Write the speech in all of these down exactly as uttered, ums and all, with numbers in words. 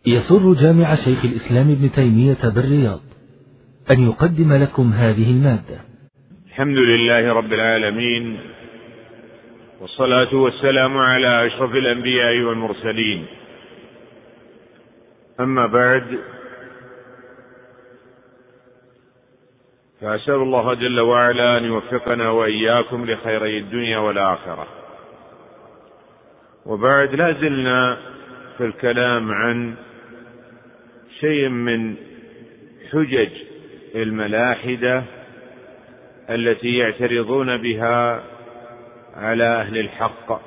يسر جامع شيخ الإسلام ابن تيمية بالرياض أن يقدم لكم هذه المادة. الحمد لله رب العالمين، والصلاة والسلام على أشرف الأنبياء والمرسلين. أما بعد، فأسأل الله جل وعلا أن يوفقنا وإياكم لخيري الدنيا والآخرة. وبعد، لا زلنا في الكلام عن شيء من حجج الملاحدة التي يعترضون بها على أهل الحق.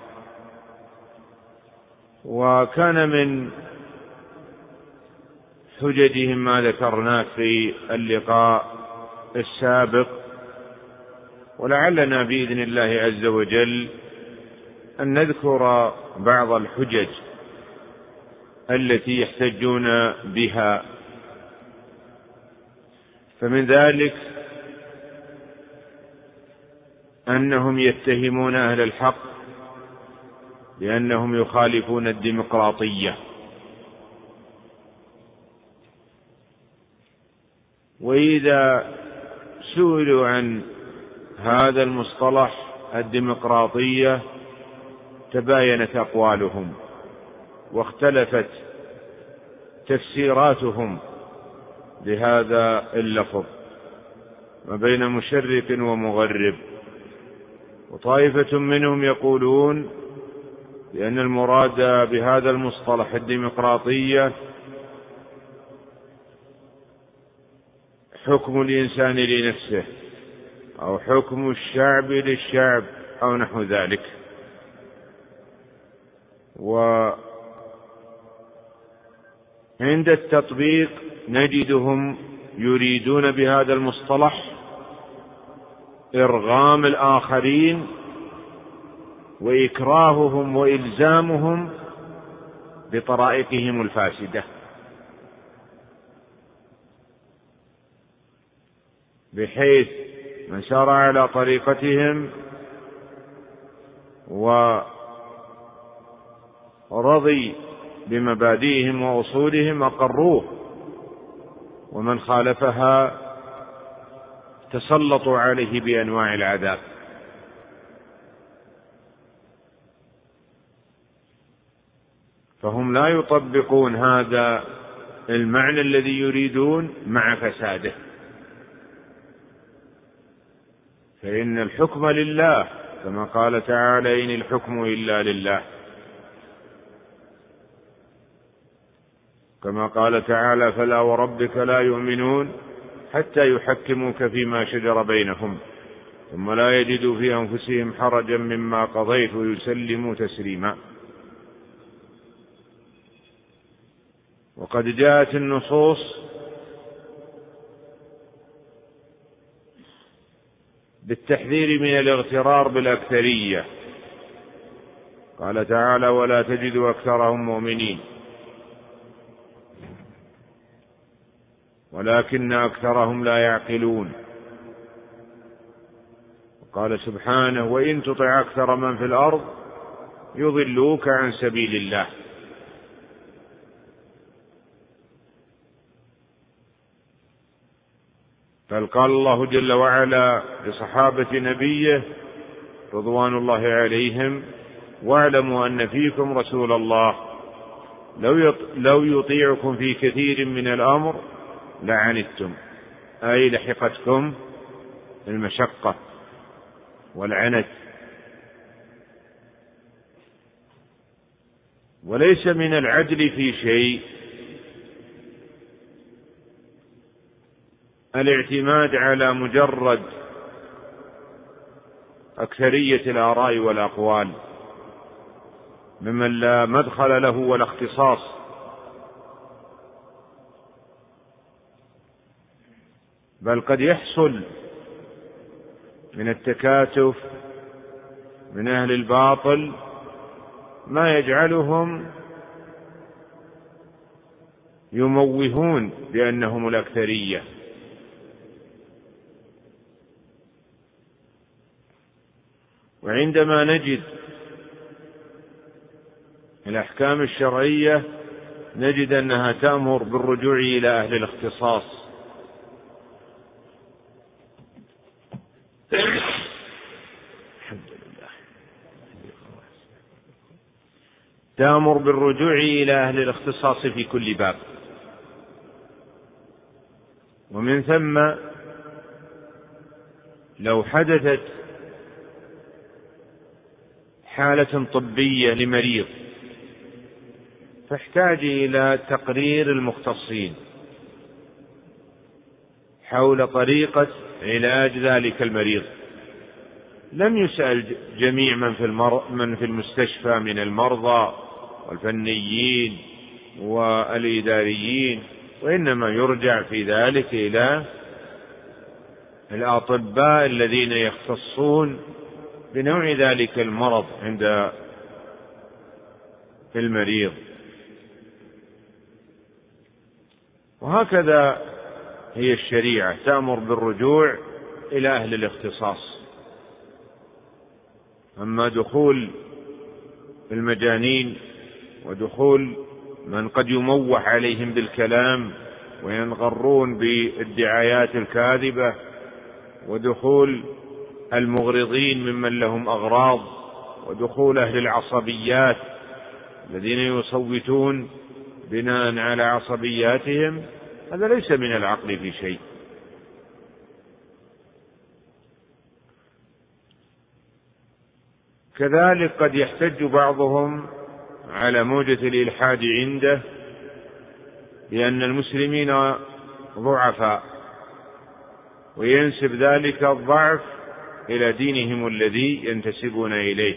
وكان من حججهم ما ذكرناه في اللقاء السابق، ولعلنا بإذن الله عز وجل أن نذكر بعض الحجج التي يحتجون بها. فمن ذلك أنهم يتهمون أهل الحق بأنهم يخالفون الديمقراطية، وإذا سئلوا عن هذا المصطلح الديمقراطية تباينت أقوالهم واختلفت تفسيراتهم لهذا اللفظ ما بين مشرق ومغرب. وطائفة منهم يقولون بأن المراد بهذا المصطلح الديمقراطية حكم الإنسان لنفسه، أو حكم الشعب للشعب، أو نحو ذلك. وعند التطبيق نجدهم يريدون بهذا المصطلح إرغام الآخرين وإكراههم وإلزامهم بطرائقهم الفاسدة، بحيث من سار على طريقتهم ورضي بمبادئهم وأصولهم أقروه، ومن خالفها تسلطوا عليه بأنواع العذاب. فهم لا يطبقون هذا المعنى الذي يريدون مع فساده، فإن الحكم لله، كما قال تعالى: إن الحكم إلا لله. كما قال تعالى: فلا وربك لا يؤمنون حتى يحكموك فيما شجر بينهم ثم لا يجدوا في أنفسهم حرجا مما قضيت ويسلموا تسليما. وقد جاءت النصوص بالتحذير من الاغترار بالأكثرية. قال تعالى: ولا تجد أكثرهم مؤمنين ولكن أكثرهم لا يعقلون. قال سبحانه: وإن تطع أكثر من في الأرض يضلوك عن سبيل الله. بل قال الله جل وعلا لصحابة نبيه رضوان الله عليهم: واعلموا أن فيكم رسول الله لو يطيعكم في كثير من الأمر لعنتم، أي لحقتكم المشقة والعنت. وليس من العدل في شيء الاعتماد على مجرد أكثرية الآراء والأقوال ممن لا مدخل له ولا اختصاص، بل قد يحصل من التكاتف من أهل الباطل ما يجعلهم يموهون بأنهم الأكثرية. وعندما نجد الأحكام الشرعية نجد أنها تأمر بالرجوع إلى أهل الاختصاص. تأمر بالرجوع إلى أهل الاختصاص في كل باب. ومن ثم لو حدثت حالة طبية لمريض فاحتاج إلى تقرير المختصين حول طريقة علاج ذلك المريض، لم يسأل جميع من في, المر... من في المستشفى من المرضى والفنيين والإداريين، وإنما يرجع في ذلك إلى الأطباء الذين يختصون بنوع ذلك المرض عند المريض. وهكذا هي الشريعة تأمر بالرجوع إلى أهل الاختصاص. أما دخول المجانين ودخول من قد يموح عليهم بالكلام وينغرون بالدعايات الكاذبة ودخول المغرضين ممن لهم أغراض ودخول أهل العصبيات الذين يصوتون بناء على عصبياتهم، هذا ليس من العقل في شيء. كذلك قد يحتج بعضهم على موجة الإلحاد عنده بأن المسلمين ضعفاء، وينسب ذلك الضعف إلى دينهم الذي ينتسبون إليه.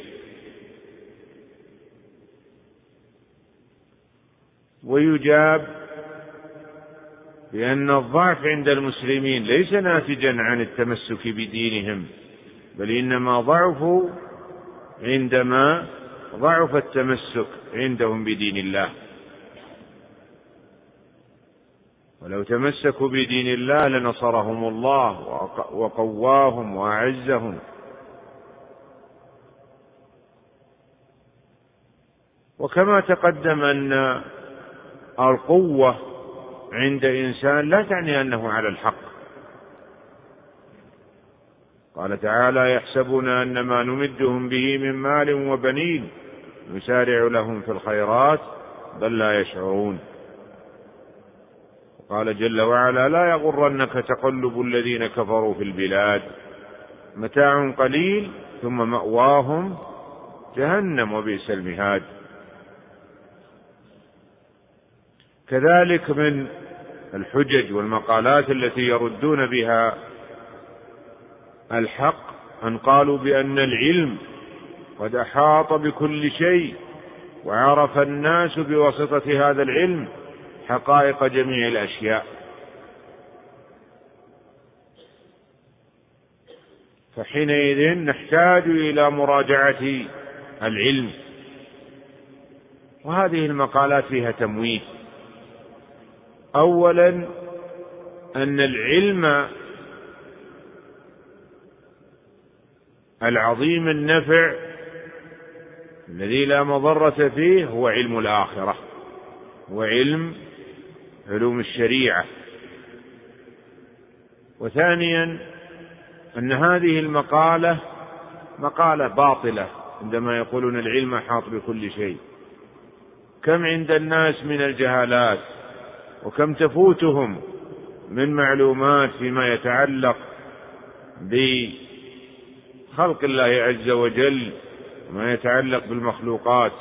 ويجاب بأن الضعف عند المسلمين ليس ناتجا عن التمسك بدينهم، بل إنما ضعفوا عندما ضعف التمسك عندهم بدين الله. ولو تمسكوا بدين الله لنصرهم الله وقواهم وأعزهم. وكما تقدم أن القوة عند إنسان لا تعني أنه على الحق. قال تعالى: يحسبون أن ما نمدهم به من مال وبنين نسارع لهم في الخيرات بل لا يشعرون. قال جل وعلا: لا يغرنك تقلب الذين كفروا في البلاد متاع قليل ثم مأواهم جهنم وبئس المهاد. كذلك من الحجج والمقالات التي يردون بها الحق أن قالوا بأن العلم قد أحاط بكل شيء وعرف الناس بواسطة هذا العلم حقائق جميع الأشياء، فحينئذ نحتاج إلى مراجعة العلم. وهذه المقالات فيها تمويه. أولا أن العلم العظيم النفع الذي لا مضرة فيه هو علم الآخرة، هو علم علوم الشريعة. وثانيا أن هذه المقالة مقالة باطلة عندما يقولون العلم أحاط بكل شيء. كم عند الناس من الجهالات، وكم تفوتهم من معلومات فيما يتعلق بخلق الله عز وجل وما يتعلق بالمخلوقات،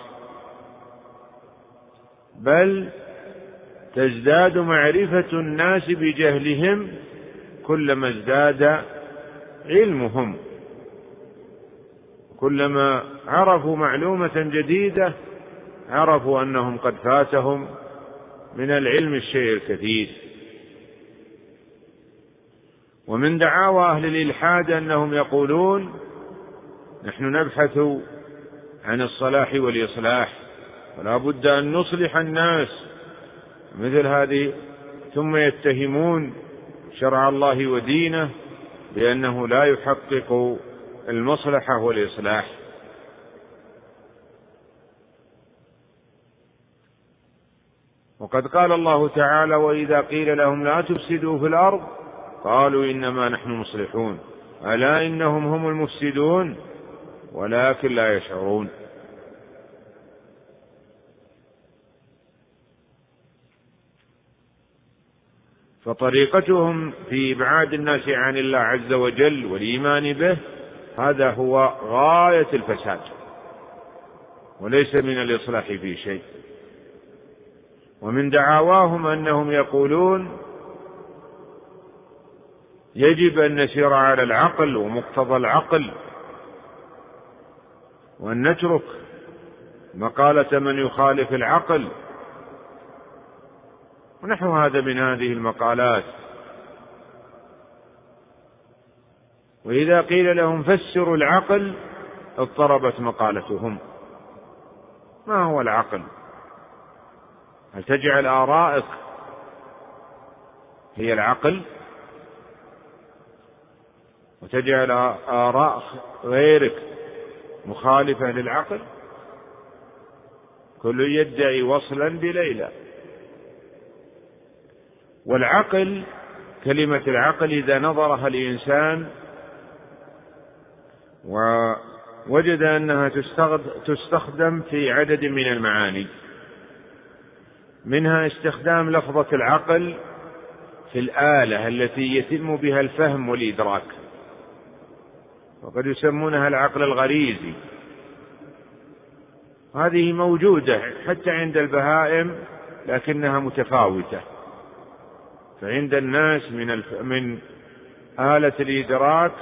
بل تزداد معرفة الناس بجهلهم كلما ازداد علمهم. كلما عرفوا معلومة جديدة عرفوا أنهم قد فاتهم من العلم الشيء الكثير. ومن دعاوى أهل الإلحاد أنهم يقولون: نحن نبحث عن الصلاح والإصلاح ولا بد أن نصلح الناس مثل هذه، ثم يتهمون شرع الله ودينه بأنه لا يحقق المصلحة والإصلاح. وقد قال الله تعالى: وإذا قيل لهم لا تفسدوا في الأرض قالوا إنما نحن مصلحون ألا إنهم هم المفسدون ولكن لا يشعرون. فطريقتهم في إبعاد الناس عن الله عز وجل والإيمان به هذا هو غاية الفساد، وليس من الإصلاح في شيء. ومن دعواهم أنهم يقولون يجب أن نسير على العقل ومقتضى العقل، وأن نترك مقالة من يخالف العقل، ونحو هذا من هذه المقالات. وإذا قيل لهم فسروا العقل اضطربت مقالتهم. ما هو العقل؟ هل تجعل آرائك هي العقل وتجعل آراء غيرك مخالفة للعقل؟ كل يدعي وصلا بليلى. والعقل، كلمة العقل إذا نظرها الإنسان ووجد أنها تستخدم في عدد من المعاني، منها استخدام لفظة العقل في الآلة التي يتم بها الفهم والإدراك، وقد يسمونها العقل الغريزي. هذه موجودة حتى عند البهائم لكنها متفاوتة. فعند الناس من الف... من آلة الإدراك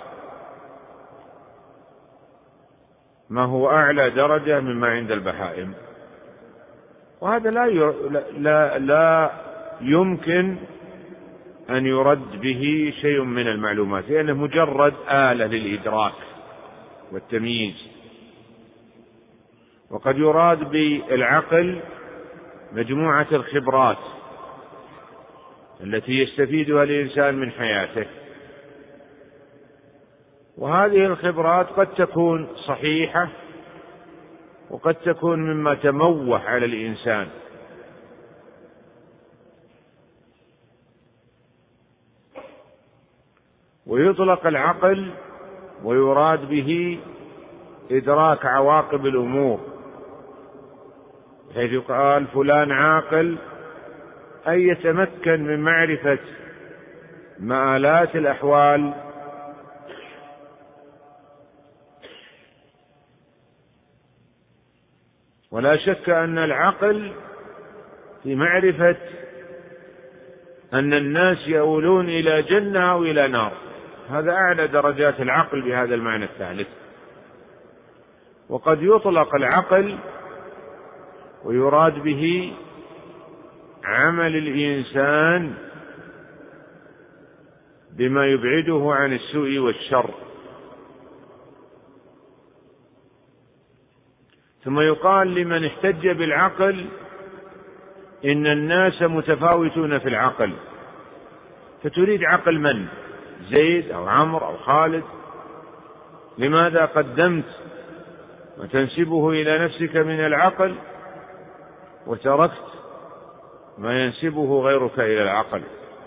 ما هو أعلى درجة مما عند البهائم، وهذا لا ي... لا لا يمكن أن يرد به شيء من المعلومات، لأنه مجرد آلة للإدراك والتمييز. وقد يراد بالعقل مجموعة الخبرات التي يستفيدها الإنسان من حياته، وهذه الخبرات قد تكون صحيحة وقد تكون مما تموه على الإنسان. ويطلق العقل ويراد به إدراك عواقب الأمور، حيث يقال فلان عاقل أي يتمكن من معرفة مآلات الأحوال ولا شك أن العقل في معرفة أن الناس يؤولون إلى جنة أو إلى نار، هذا أعلى درجات العقل بهذا المعنى الثالث. وقد يطلق العقل ويراد به عمل الإنسان بما يبعده عن السوء والشر. ثم يقال لمن احتج بالعقل إن الناس متفاوتون في العقل، فتريد عقل من؟ زيد أو عمرو أو خالد؟ لماذا قدمت وتنسبه إلى نفسك من العقل وتركت ما ينسبه غيرك إلى العقل؟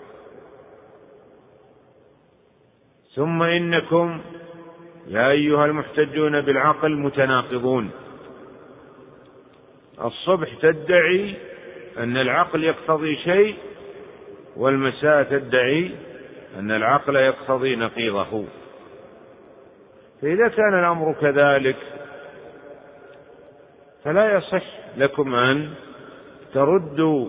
ثم إنكم يا أيها المحتجون بالعقل متناقضون. الصبح تدعي أن العقل يقتضي شيء، والمساء تدعي أن العقل يقتضي نقيضه. فإذا كان الأمر كذلك فلا يصح لكم أن تردوا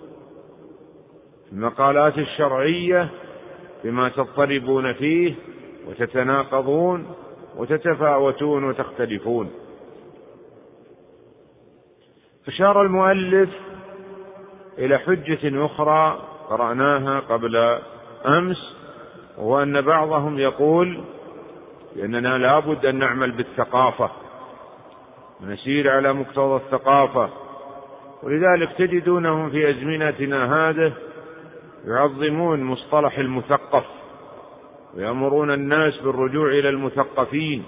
المقالات الشرعية بما تضطربون فيه وتتناقضون وتتفاوتون وتختلفون. أشار المؤلف إلى حجة أخرى قرأناها قبل أمس، وهو أن بعضهم يقول بأننا لابد أن نعمل بالثقافة ونسير على مقتضى الثقافة، ولذلك تجدونهم في أزمنتنا هذه يعظمون مصطلح المثقف ويأمرون الناس بالرجوع إلى المثقفين.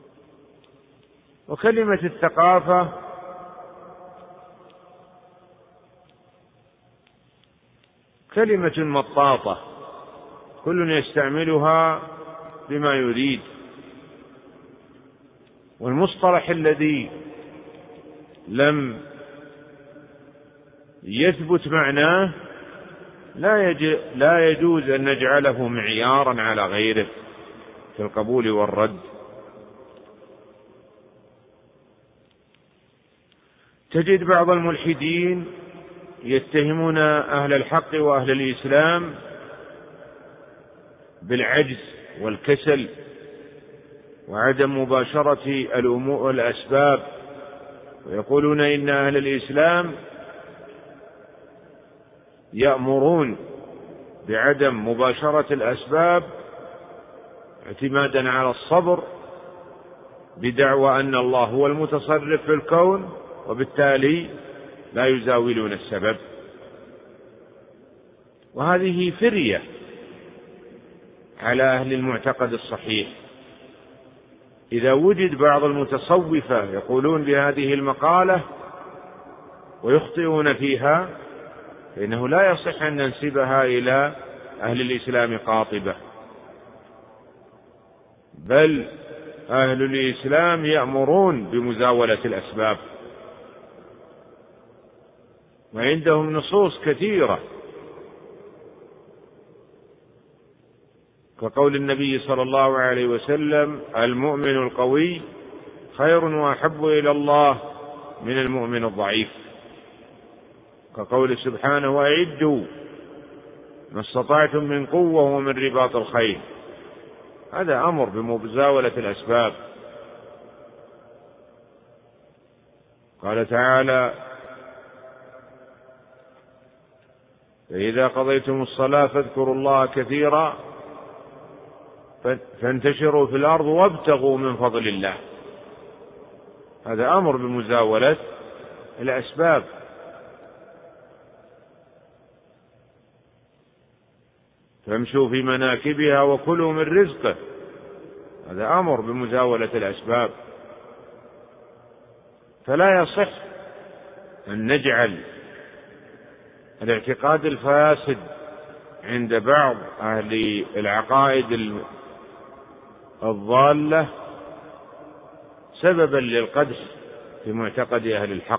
وكلمة الثقافة كلمة مطاطة كل يستعملها بما يريد. والمصطلح الذي لم يثبت معناه لا, لا يجوز أن نجعله معيارا على غيره في القبول والرد. تجد بعض الملحدين يتهمون أهل الحق وأهل الإسلام بالعجز والكسل وعدم مباشرة الأمور والأسباب، ويقولون إن أهل الإسلام يأمرون بعدم مباشرة الأسباب اعتمادا على الصبر بدعوى أن الله هو المتصرف في الكون، وبالتالي لا يزاولون السبب. وهذه فرية على أهل المعتقد الصحيح. إذا وجد بعض المتصوفة يقولون بهذه المقالة ويخطئون فيها فإنه لا يصح أن ننسبها إلى أهل الإسلام قاطبة، بل أهل الإسلام يأمرون بمزاولة الأسباب، وعندهم نصوص كثيرة كقول النبي صلى الله عليه وسلم: المؤمن القوي خير وأحب إلى الله من المؤمن الضعيف، كقول سبحانه: وأعدوا ما استطعتم من قوة ومن رباط الخيل. هذا أمر بمزاولة الأسباب. قال تعالى: فإذا قضيتم الصلاة فاذكروا الله كثيرا فانتشروا في الأرض وابتغوا من فضل الله. هذا أمر بمزاولة الأسباب. فامشوا في مناكبها وكلوا من رزقه. هذا أمر بمزاولة الأسباب. فلا يصح أن نجعل الاعتقاد الفاسد عند بعض أهل العقائد الضالة سببا للقدح في معتقد أهل الحق.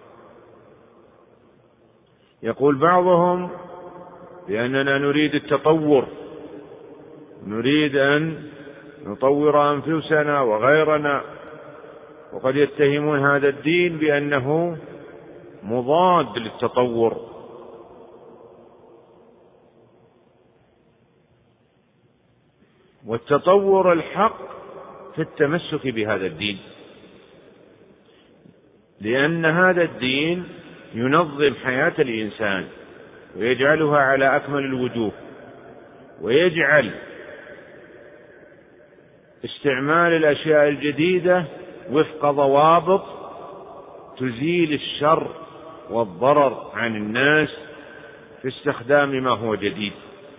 يقول بعضهم بأننا نريد التطور، نريد أن نطور أنفسنا وغيرنا، وقد يتهمون هذا الدين بأنه مضاد للتطور. والتطور الحق في التمسك بهذا الدين، لأن هذا الدين ينظم حياة الإنسان ويجعلها على أكمل الوجوه، ويجعل استعمال الأشياء الجديدة وفق ضوابط تزيل الشر والضرر عن الناس في استخدام ما هو جديد.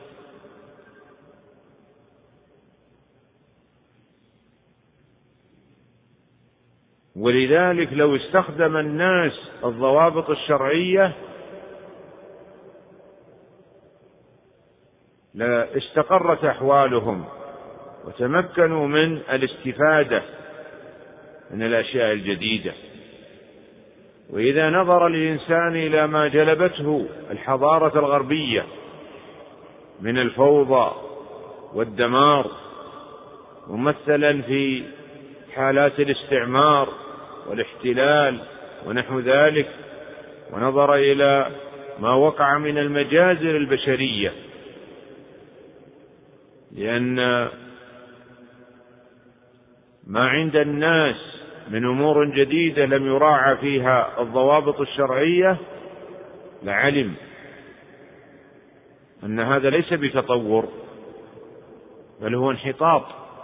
ولذلك لو استخدم الناس الضوابط الشرعية لاستقرت أحوالهم وتمكنوا من الاستفادة من الأشياء الجديدة. وإذا نظر الإنسان إلى ما جلبته الحضارة الغربية من الفوضى والدمار ممثلا في حالات الاستعمار والاحتلال ونحو ذلك، ونظر إلى ما وقع من المجازر البشرية، لأن ما عند الناس من أمور جديدة لم يراعى فيها الضوابط الشرعية، لعلم أن هذا ليس بتطور بل هو انحطاط.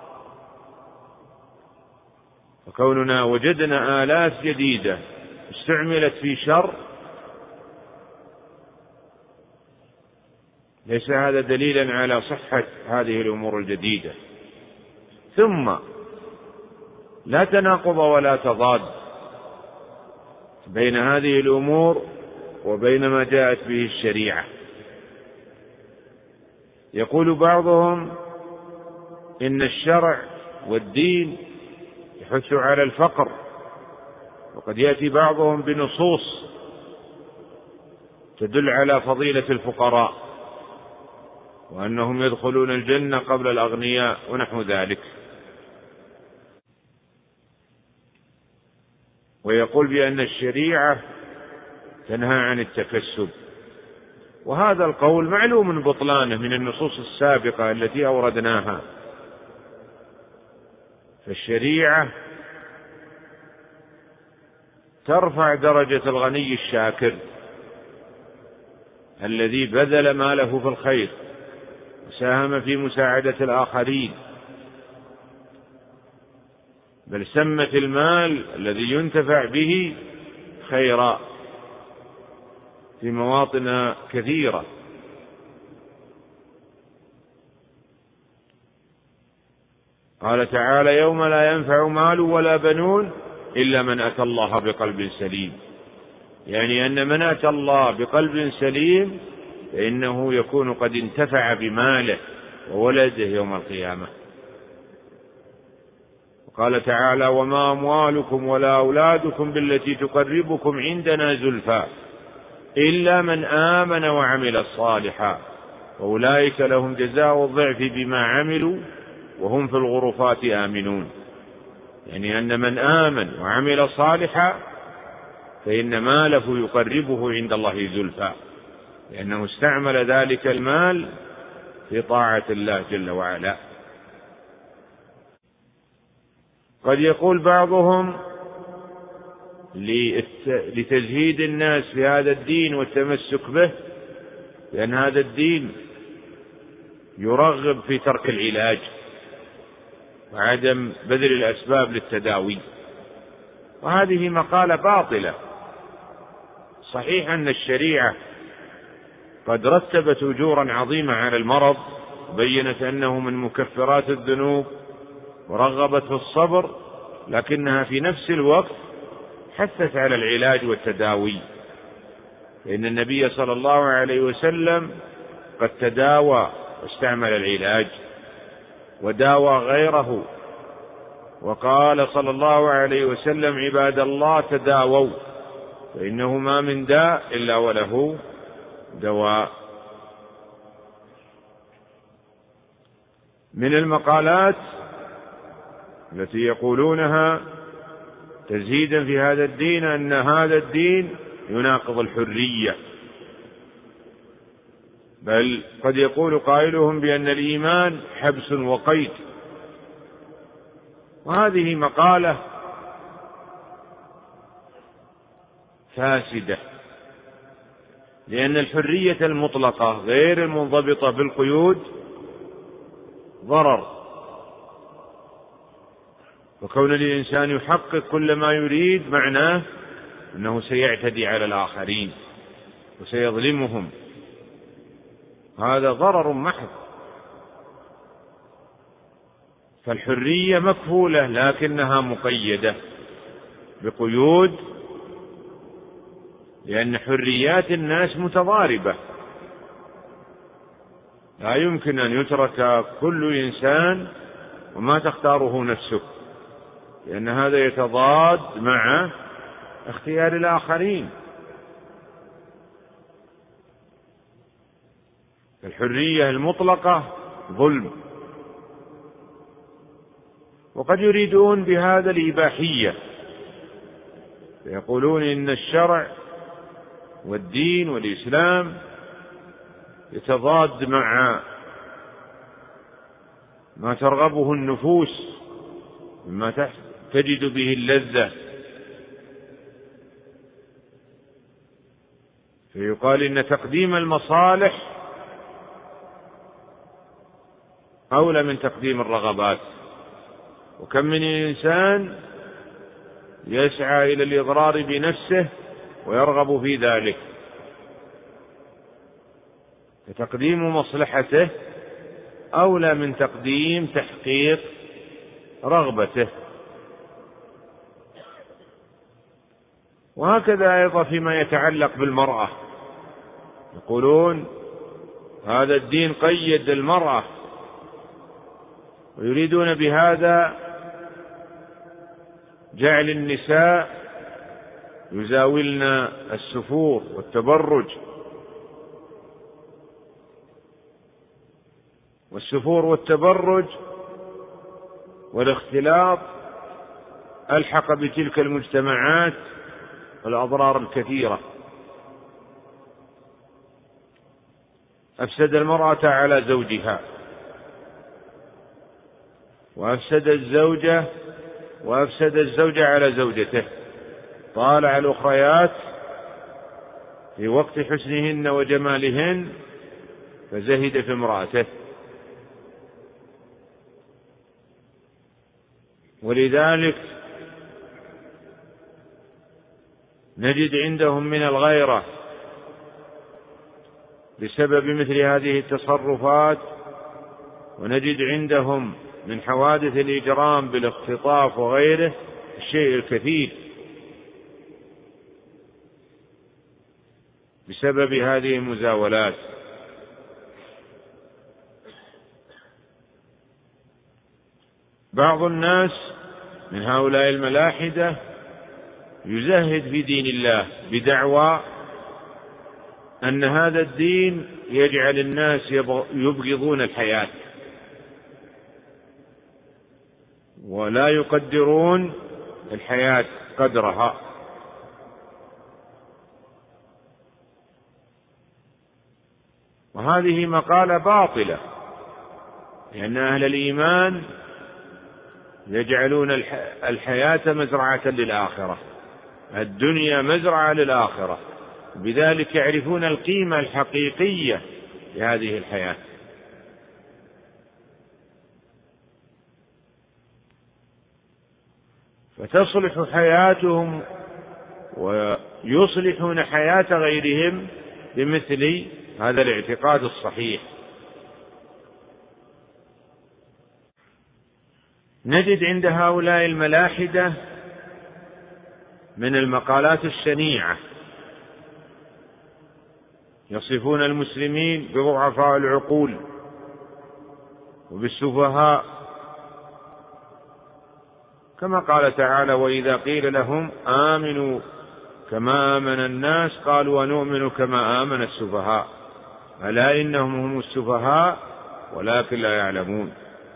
وكوننا وجدنا آلات جديدة استعملت في شر ليس هذا دليلا على صحة هذه الأمور الجديدة. ثم لا تناقض ولا تضاد بين هذه الأمور وبين ما جاءت به الشريعة. يقول بعضهم إن الشرع والدين يحث على الفقر، وقد يأتي بعضهم بنصوص تدل على فضيلة الفقراء وأنهم يدخلون الجنة قبل الأغنياء ونحو ذلك. ويقول بأن الشريعة تنهى عن التكسب، وهذا القول معلوم بطلانه من النصوص السابقة التي أوردناها. فالشريعة ترفع درجة الغني الشاكر الذي بذل ماله في الخير وساهم في مساعدة الآخرين، بل سمت المال الذي ينتفع به خيرا في مواطن كثيرة. قال تعالى: يوم لا ينفع مال ولا بنون إلا من أتى الله بقلب سليم، يعني أن من أتى الله بقلب سليم فإنه يكون قد انتفع بماله وولده يوم القيامة. وقال تعالى: وما أموالكم ولا أولادكم بالتي تقربكم عندنا زلفى إلا من آمن وعمل صالحا وأولئك لهم جزاء الضعف بما عملوا وهم في الغرفات آمنون، يعني أن من آمن وعمل صالحا فإن ماله يقربه عند الله زلفى، لأنه استعمل ذلك المال في طاعة الله جل وعلا. قد يقول بعضهم لتزهيد الناس في هذا الدين والتمسك به لأن هذا الدين يرغب في ترك العلاج وعدم بذل الأسباب للتداوي، وهذه مقالة باطلة. صحيح أن الشريعة قد رتبت أجورا عظيمة على المرض وبينت أنه من مكفرات الذنوب ورغبت في الصبر، لكنها في نفس الوقت حثت على العلاج والتداوي، لأن النبي صلى الله عليه وسلم قد تداوى واستعمل العلاج وداوى غيره، وقال صلى الله عليه وسلم: عباد الله تداووا فإنه ما من داء إلا وله دواء. من المقالات التي يقولونها تزهيدا في هذا الدين أن هذا الدين يناقض الحرية، بل قد يقول قائلهم بأن الإيمان حبس وقيد، وهذه مقالة فاسدة، لأن الحرية المطلقة غير المنضبطة بالقيود ضرر، وكون الإنسان يحقق كل ما يريد معناه أنه سيعتدي على الآخرين وسيظلمهم، هذا ضرر محض. فالحرية مكفولة لكنها مقيدة بقيود، لأن حريات الناس متضاربة، لا يمكن أن يترك كل إنسان وما تختاره نفسه، لأن هذا يتضاد مع اختيار الآخرين. الحرية المطلقة ظلم، وقد يريدون بهذا الإباحية، يقولون إن الشرع والدين والإسلام يتضاد مع ما ترغبه النفوس مما تجد به اللذة، فيقال إن تقديم المصالح أولى من تقديم الرغبات، وكم من إنسان يسعى إلى الإضرار بنفسه ويرغب في ذلك، فتقديم مصلحته أولى من تقديم تحقيق رغبته. وهكذا أيضا فيما يتعلق بالمرأة، يقولون هذا الدين قيد المرأة، ويريدون بهذا جعل النساء يزاولن السفور والتبرج. والسفور والتبرج والاختلاط ألحق بتلك المجتمعات الأضرار الكثيرة. أفسد المرأة على زوجها، وأفسد الزوجة وأفسد الزوجة على زوجته. طالع الأخريات في وقت حسنهن وجمالهن فزهد في امرأته. ولذلك نجد عندهم من الغيرة بسبب مثل هذه التصرفات، ونجد عندهم من حوادث الإجرام بالاختطاف وغيره الشيء الكثير بسبب هذه المزاولات. بعض الناس من هؤلاء الملاحدة يزهد في دين الله بدعوى أن هذا الدين يجعل الناس يبغضون الحياة ولا يقدرون الحياة قدرها. وهذه مقالة باطلة، لأن أهل الإيمان يجعلون الحياة مزرعة للآخرة، الدنيا مزرعة للآخرة، بذلك يعرفون القيمة الحقيقية لهذه الحياة. فتصلح حياتهم ويصلحون حياة غيرهم بمثل هذا الاعتقاد الصحيح. نجد عند هؤلاء الملاحدة من المقالات الشنيعة، يصفون المسلمين بضعفاء العقول وبالسفهاء، كما قال تعالى: وإذا قيل لهم آمنوا كما آمن الناس قالوا ونؤمن كما آمن السفهاء ألا إنهم هم السفهاء ولكن لا يعلمون.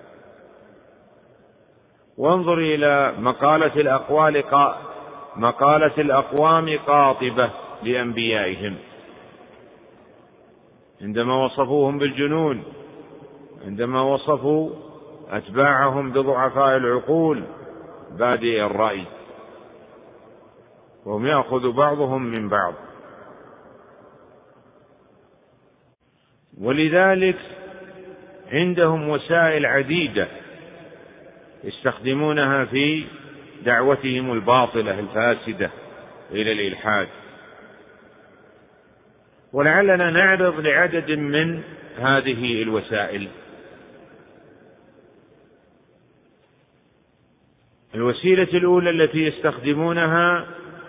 وانظر إلى مقالة الأقوال قا... مقالة الأقوام قاطبة لأنبيائهم عندما وصفوهم بالجنون، عندما وصفوا أتباعهم بضعفاء العقول بادئ الرأي، وهم يأخذ بعضهم من بعض. ولذلك عندهم وسائل عديدة يستخدمونها في دعوتهم الباطلة الفاسدة إلى الإلحاد، ولعلنا نعرض لعدد من هذه الوسائل. الوسيلة الأولى التي يستخدمونها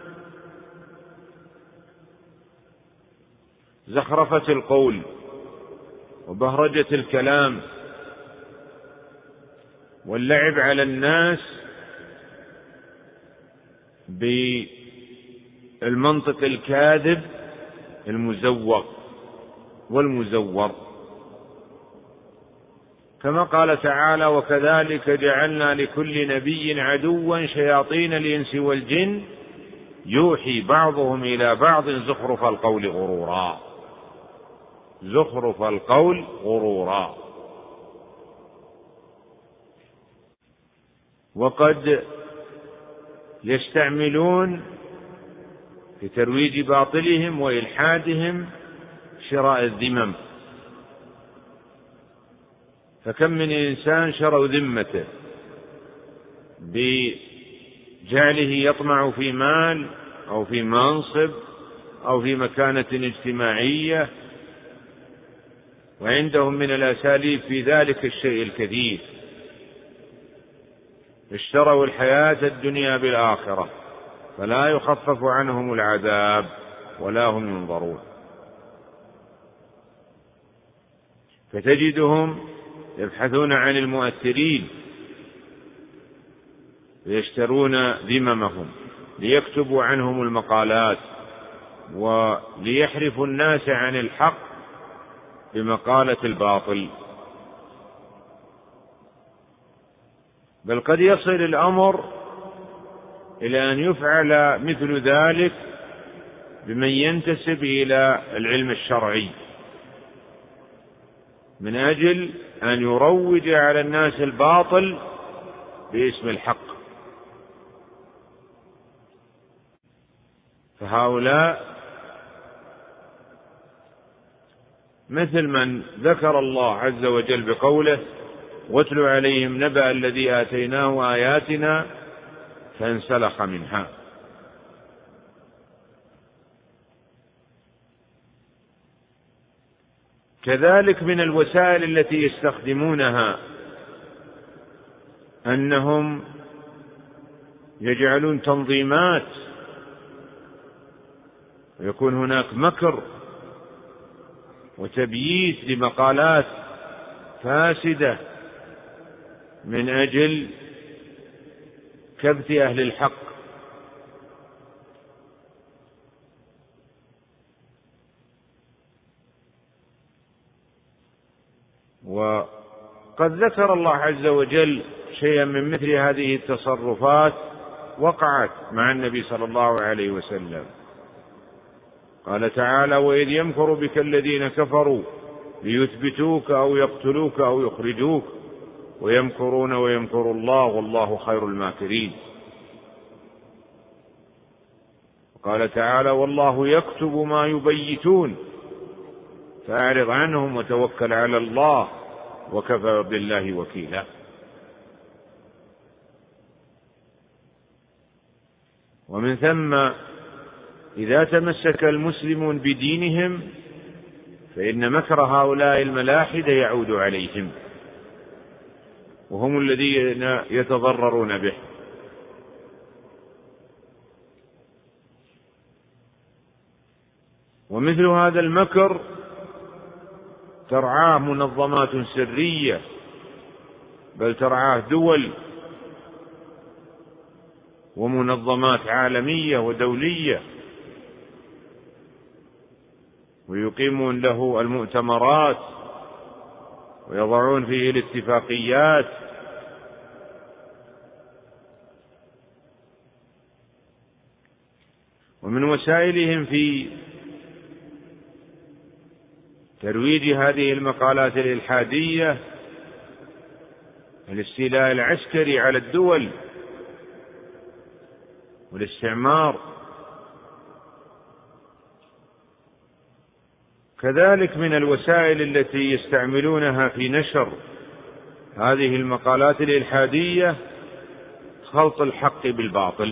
زخرفة القول وبهرجة الكلام واللعب على الناس بالمنطق الكاذب المزوق والمزور، كما قال تعالى: وكذلك جعلنا لكل نبي عدوا شياطين الإنس والجن يوحي بعضهم إلى بعض زخرف القول غرورا زخرف القول غرورا. وقد يستعملون في ترويج باطلهم وإلحادهم شراء الذمم، فكم من إنسان شروا ذمته بجعله يطمع في مال أو في منصب أو في مكانة اجتماعية، وعندهم من الأساليب في ذلك الشيء الكثير. اشتروا الحياة الدنيا بالآخرة فلا يخفف عنهم العذاب ولا هم ينظرون. فتجدهم يبحثون عن المؤثرين ويشترون ذممهم ليكتبوا عنهم المقالات وليحرفوا الناس عن الحق بمقالة الباطل. بل قد يصل الأمر إلى أن يفعل مثل ذلك بمن ينتسب إلى العلم الشرعي من أجل أن يروج على الناس الباطل باسم الحق. فهؤلاء مثل من ذكر الله عز وجل بقوله: واتل عليهم نبأ الذي آتيناه آياتنا فانسلخ منها. كذلك من الوسائل التي يستخدمونها أنهم يجعلون تنظيمات ويكون هناك مكر وتبييت لمقالات فاسدة من أجل كبت أهل الحق. وقد ذكر الله عز وجل شيئا من مثل هذه التصرفات وقعت مع النبي صلى الله عليه وسلم. قال تعالى: وإذ يمكر بك الذين كفروا ليثبتوك أو يقتلوك أو يخرجوك ويمكرون ويمكر الله والله خير الماكرين. قال تعالى: والله يكتب ما يبيتون فأعرض عنهم وتوكل على الله وكفى بالله وكيلا. ومن ثم إذا تمسك المسلمون بدينهم فإن مكر هؤلاء الملاحدة يعود عليهم وهم الذين يتضررون به. ومثل هذا المكر ترعاه منظمات سرية، بل ترعاه دول ومنظمات عالمية ودولية، ويقيمون له المؤتمرات ويضعون فيه الاتفاقيات. ومن وسائلهم في ترويج هذه المقالات الإلحادية الاستيلاء العسكري على الدول والاستعمار. كذلك من الوسائل التي يستعملونها في نشر هذه المقالات الإلحادية خلط الحق بالباطل.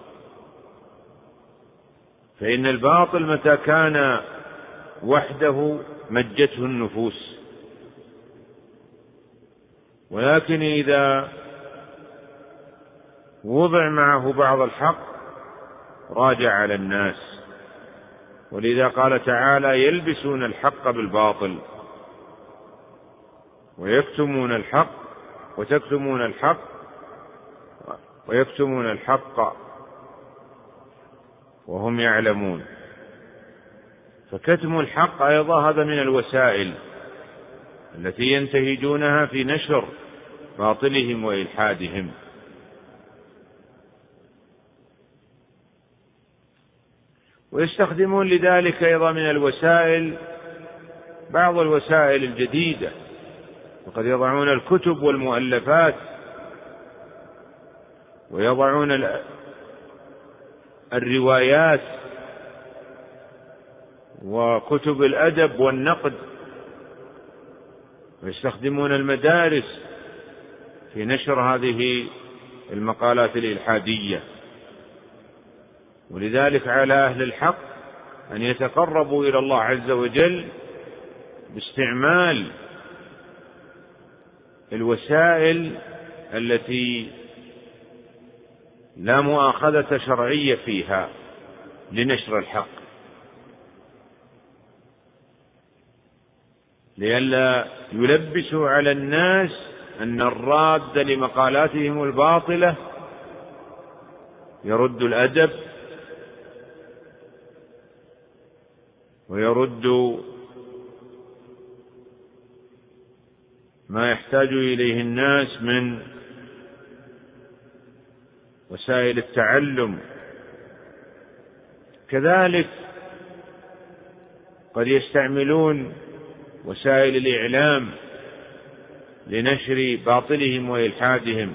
فإن الباطل متى كان وحده مجته النفوس، ولكن إذا وضع معه بعض الحق راجع على الناس. ولذا قال تعالى: يلبسون الحق بالباطل ويكتمون الحق وتكتمون الحق ويكتمون الحق وهم يعلمون. فكتم الحق أيضا هذا من الوسائل التي ينتهجونها في نشر باطلهم وإلحادهم. ويستخدمون لذلك أيضا من الوسائل بعض الوسائل الجديدة، وقد يضعون الكتب والمؤلفات ويضعون الروايات وكتب الأدب والنقد، ويستخدمون المدارس في نشر هذه المقالات الإلحادية. ولذلك على أهل الحق أن يتقربوا إلى الله عز وجل باستعمال الوسائل التي لا مؤاخذة شرعية فيها لنشر الحق. لئلا يلبسوا على الناس أن الراد لمقالاتهم الباطلة يرد الأدب ويرد ما يحتاج إليه الناس من وسائل التعلم. كذلك قد يستعملون وسائل الإعلام لنشر باطلهم وإلحادهم،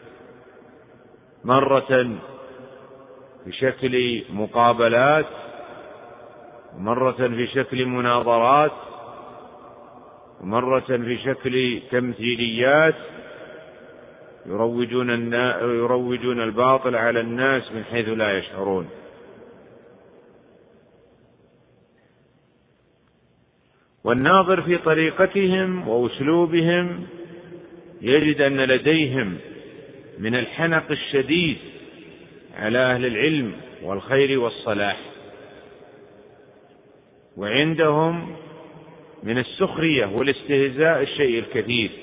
مرة بشكل مقابلات، ومرة في شكل مناظرات، ومرة في شكل تمثيليات، يروجون يروجون الباطل على الناس من حيث لا يشعرون. والناظر في طريقتهم وأسلوبهم يجد أن لديهم من الحنق الشديد على أهل العلم والخير والصلاح، وعندهم من السخرية والاستهزاء الشيء الكثير.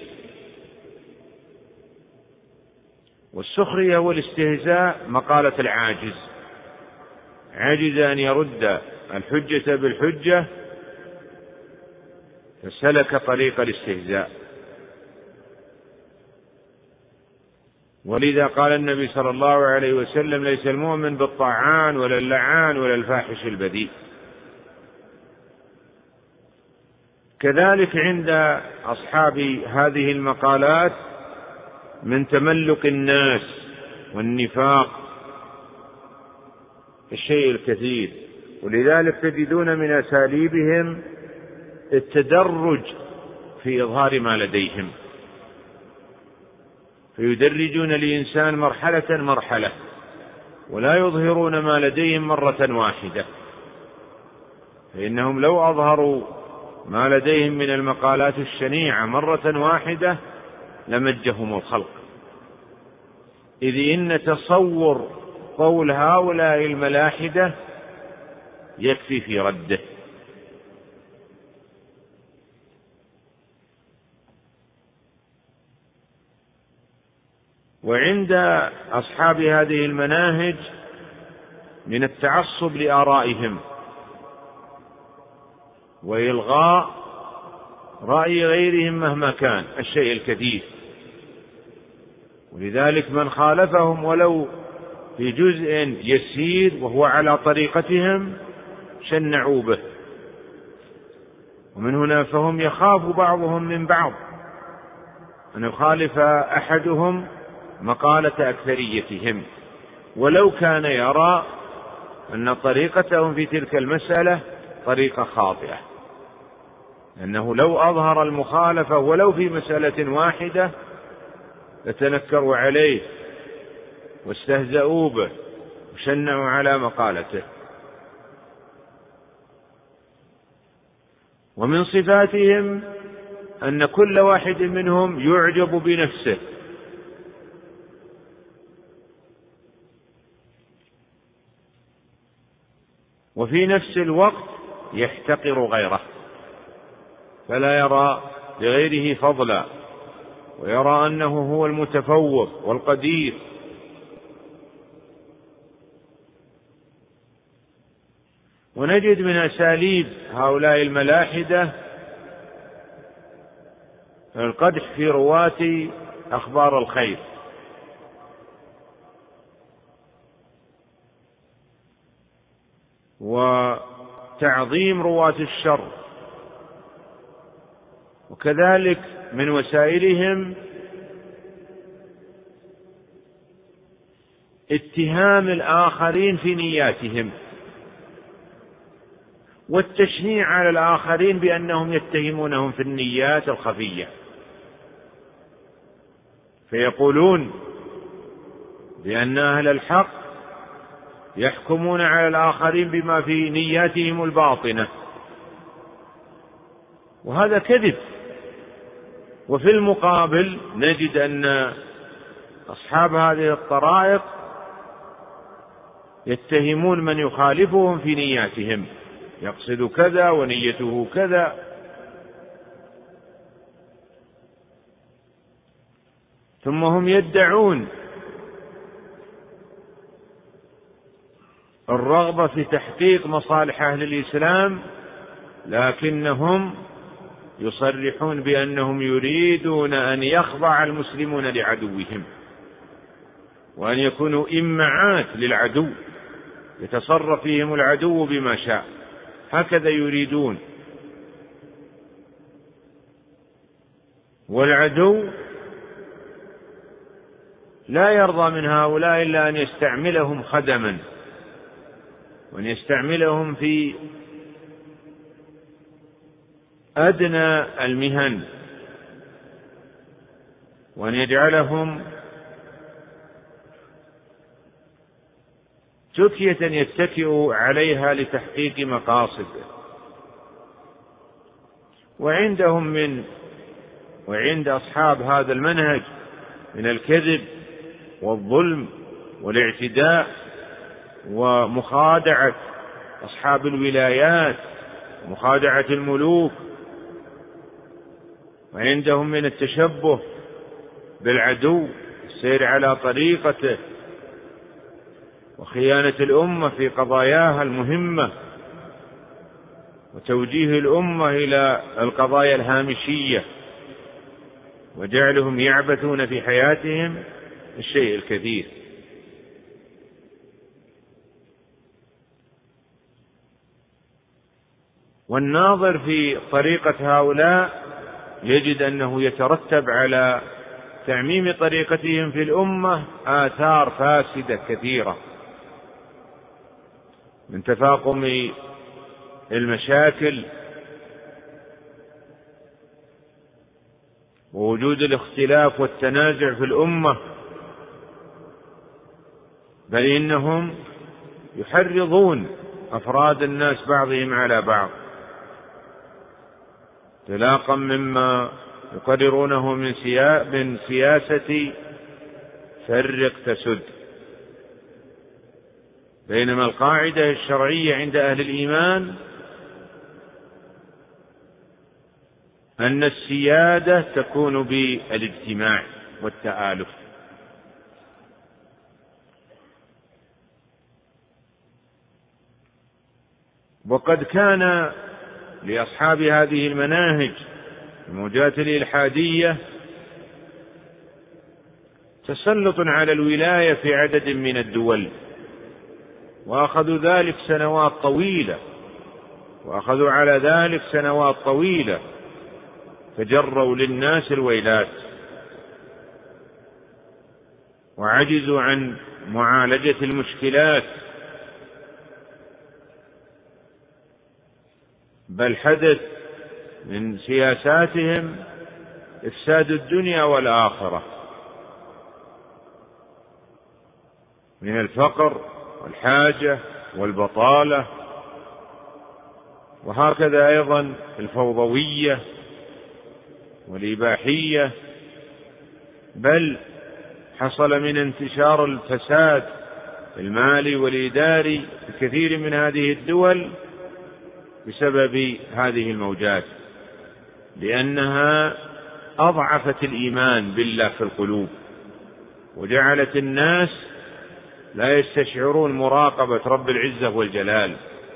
والسخرية والاستهزاء مقالة العاجز، عجز أن يرد الحجة بالحجة فسلك طريق الاستهزاء. ولذا قال النبي صلى الله عليه وسلم: ليس المؤمن بالطاعان ولا اللعان ولا الفاحش البذيء. كذلك عند أصحاب هذه المقالات من تملق الناس والنفاق الشيء الكثير، ولذلك تجدون من أساليبهم التدرج في إظهار ما لديهم، فيدرجون الإنسان مرحلة مرحلة، ولا يظهرون ما لديهم مرة واحدة، فإنهم لو أظهروا ما لديهم من المقالات الشنيعة مرة واحدة لمجهم الخلق، إذ إن تصور قول هؤلاء الملاحدة يكفي في رده. وعند أصحاب هذه المناهج من التعصب لآرائهم وإلغاء رأي غيرهم مهما كان الشيء الكثير، ولذلك من خالفهم ولو في جزء يسير وهو على طريقتهم شنعوا به، ومن هنا فهم يخاف بعضهم من بعض أن يخالف أحدهم مقالة أكثريتهم، ولو كان يرى أن طريقتهم في تلك المسألة طريقة خاطئة، أنه لو أظهر المخالفة ولو في مسألة واحدة لتنكروا عليه واستهزأوا به وشنعوا على مقالته. ومن صفاتهم أن كل واحد منهم يعجب بنفسه، وفي نفس الوقت يحتقر غيره، فلا يرى لغيره فضلا، ويرى أنه هو المتفوق والقدير. ونجد من أساليب هؤلاء الملاحدة القدح في رواة أخبار الخير، وتعظيم رواة الشر. وكذلك من وسائلهم اتهام الآخرين في نياتهم، والتشنيع على الآخرين بأنهم يتهمونهم في النيات الخفية، فيقولون بأن أهل الحق يحكمون على الآخرين بما في نياتهم الباطنة، وهذا كذب. وفي المقابل نجد أن أصحاب هذه الطرائق يتهمون من يخالفهم في نياتهم، يقصد كذا ونيته كذا، ثم هم يدعون الرغبة في تحقيق مصالح أهل الإسلام، لكنهم يصرحون بأنهم يريدون أن يخضع المسلمون لعدوهم، وأن يكونوا إمعات للعدو يتصرف فيهم العدو بما شاء، هكذا يريدون. والعدو لا يرضى من هؤلاء إلا أن يستعملهم خدما، وأن يستعملهم في أدنى المهن، وأن يجعلهم تكية يتكئ عليها لتحقيق مقاصده. وعندهم من وعند أصحاب هذا المنهج من الكذب والظلم والاعتداء ومخادعة أصحاب الولايات، مخادعة الملوك، وعندهم من التشبه بالعدو، السير على طريقته، وخيانة الأمة في قضاياها المهمة، وتوجيه الأمة إلى القضايا الهامشية، وجعلهم يعبثون في حياتهم الشيء الكثير. والناظر في طريقة هؤلاء يجد أنه يترتب على تعميم طريقتهم في الأمة آثار فاسدة كثيرة، من تفاقم المشاكل ووجود الاختلاف والتنازع في الأمة، بل إنهم يحرضون أفراد الناس بعضهم على بعض انطلاقا مما يقررونه من من سياسة فرق تسد، بينما القاعدة الشرعية عند أهل الإيمان أن السيادة تكون بالاجتماع والتآلف. وقد كان لأصحاب هذه المناهج الموجات الإلحادية تسلط على الولاية في عدد من الدول، وأخذوا ذلك سنوات طويلة وأخذوا على ذلك سنوات طويلة فجروا للناس الويلات، وعجزوا عن معالجة المشكلات، بل حدث من سياساتهم إفساد الدنيا والآخرة، من الفقر والحاجة والبطالة، وهكذا أيضا الفوضوية والإباحية، بل حصل من انتشار الفساد المالي والإداري في كثير من هذه الدول بسبب هذه الموجات، لأنها أضعفت الإيمان بالله في القلوب، وجعلت الناس لا يستشعرون مراقبة رب العزة والجلال،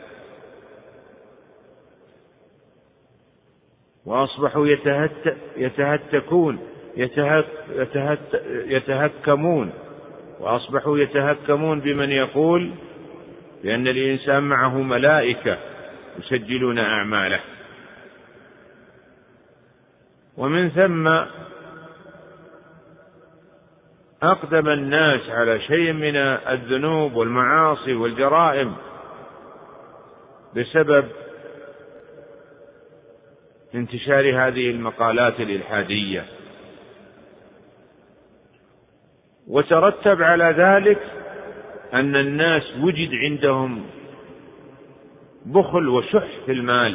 وأصبحوا يتهت يتهتكون يتهك يتهت يتهكمون وأصبحوا يتهكمون بمن يقول بأن الإنسان معه ملائكة يسجلون أعماله. ومن ثم أقدم الناس على شيء من الذنوب والمعاصي والجرائم بسبب انتشار هذه المقالات الإلحادية، وترتب على ذلك أن الناس وجد عندهم بخل وشح في المال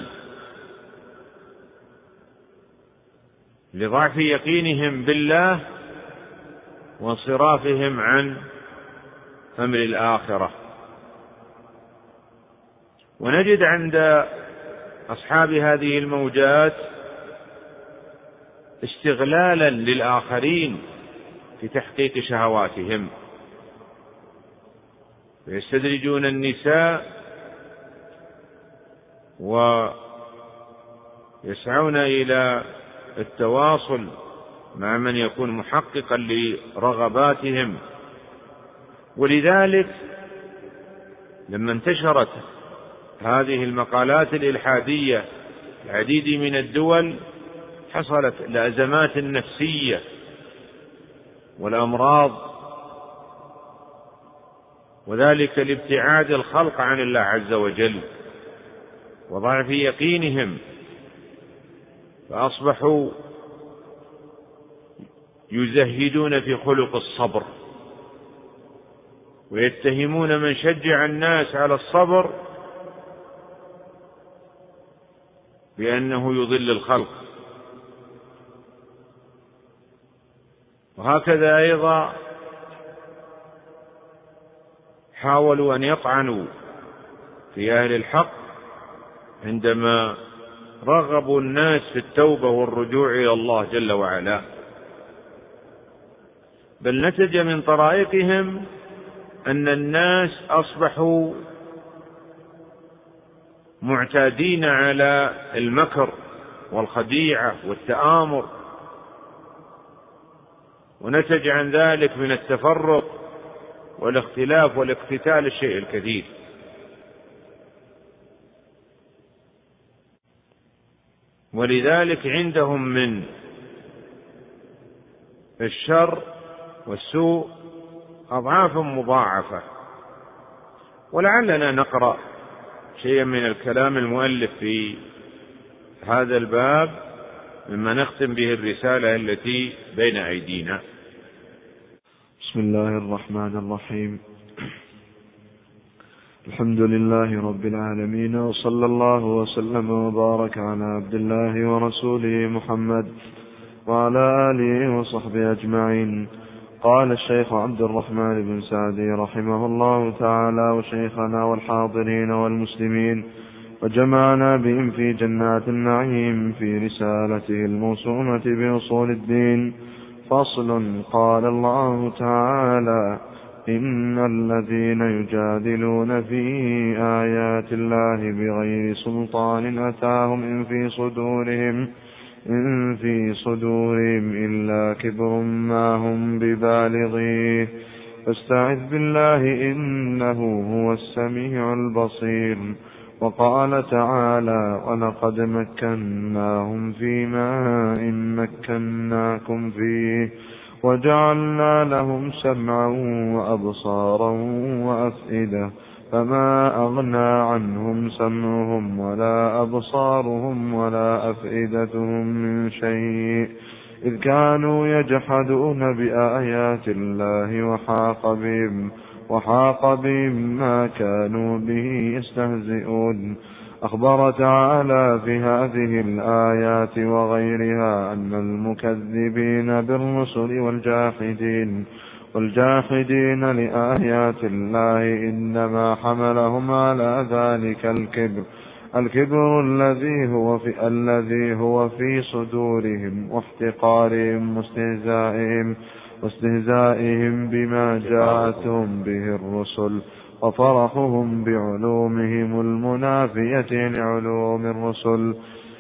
لضعف يقينهم بالله وانصرافهم عن أمر الآخرة. ونجد عند أصحاب هذه الموجات استغلالا للآخرين في تحقيق شهواتهم، ويستدرجون النساء ويسعون إلى التواصل مع من يكون محققا لرغباتهم. ولذلك لما انتشرت هذه المقالات الإلحادية في العديد من الدول حصلت الأزمات النفسية والأمراض، وذلك لابتعاد الخلق عن الله عز وجل وضعف يقينهم، فأصبحوا يزهدون في خلق الصبر، ويتهمون من شجع الناس على الصبر بأنه يضل الخلق. وهكذا أيضا حاولوا أن يطعنوا في أهل الحق عندما رغبوا الناس في التوبة والرجوع إلى الله جل وعلا، بل نتج من طرائقهم أن الناس أصبحوا معتادين على المكر والخديعة والتآمر، ونتج عن ذلك من التفرق والاختلاف والاقتتال الشيء الكثير. ولذلك عندهم من الشر والسوء أضعاف مضاعفة. ولعلنا نقرأ شيئا من الكلام المؤلف في هذا الباب مما نختم به الرسالة التي بين أيدينا. بسم الله الرحمن الرحيم. الحمد لله رب العالمين، وصلى الله وسلم وبارك على عبد الله ورسوله محمد وعلى آله وصحبه أجمعين. قال الشيخ عبد الرحمن بن سعدي رحمه الله تعالى: وشيخنا والحاضرين والمسلمين وجمعنا بهم في جنات النعيم في رسالته الموسومة بأصول الدين. فصل. قال الله تعالى: إن الذين يجادلون في آيات الله بغير سلطان أتاهم إن في صدورهم إن في صدورهم إلا كبر ما هم ببالغيه فاستعذ بالله إنه هو السميع البصير. وقال تعالى: ولقد مكناهم في ماء مكناكم فيه وجعلنا لهم سمعا وأبصارا وأفئدة فما أغنى عنهم سمعهم ولا أبصارهم ولا أفئدتهم من شيء إذ كانوا يجحدون بآيات الله وحاق بهم وحاق بهم ما كانوا به يستهزئون. أخبر تعالى في هذه الآيات وغيرها أن المكذبين بالرسل والجاحدين والجاحدين لآيات الله إنما حملهم على ذلك الكبر الكبر الذي هو في الذي هو في صدورهم واحتقارهم واستهزائهم واستهزائهم بما جاءتهم به الرسل وفرحهم بعلومهم المنافية لعلوم الرسل.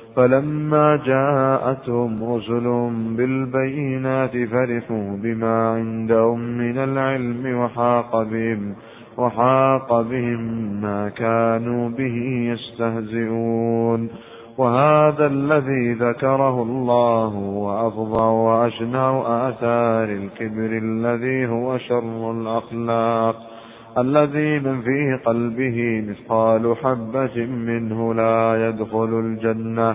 فلما جاءتهم رسلهم بالبينات فرحوا بما عندهم من العلم وحاق بهم وحاق بهم ما كانوا به يستهزئون. وهذا الذي ذكره الله وأفظع وأشنع آثار الكبر الذي هو شر الأخلاق الذي من في قلبه مثقال حبة منه لا يدخل الجنة.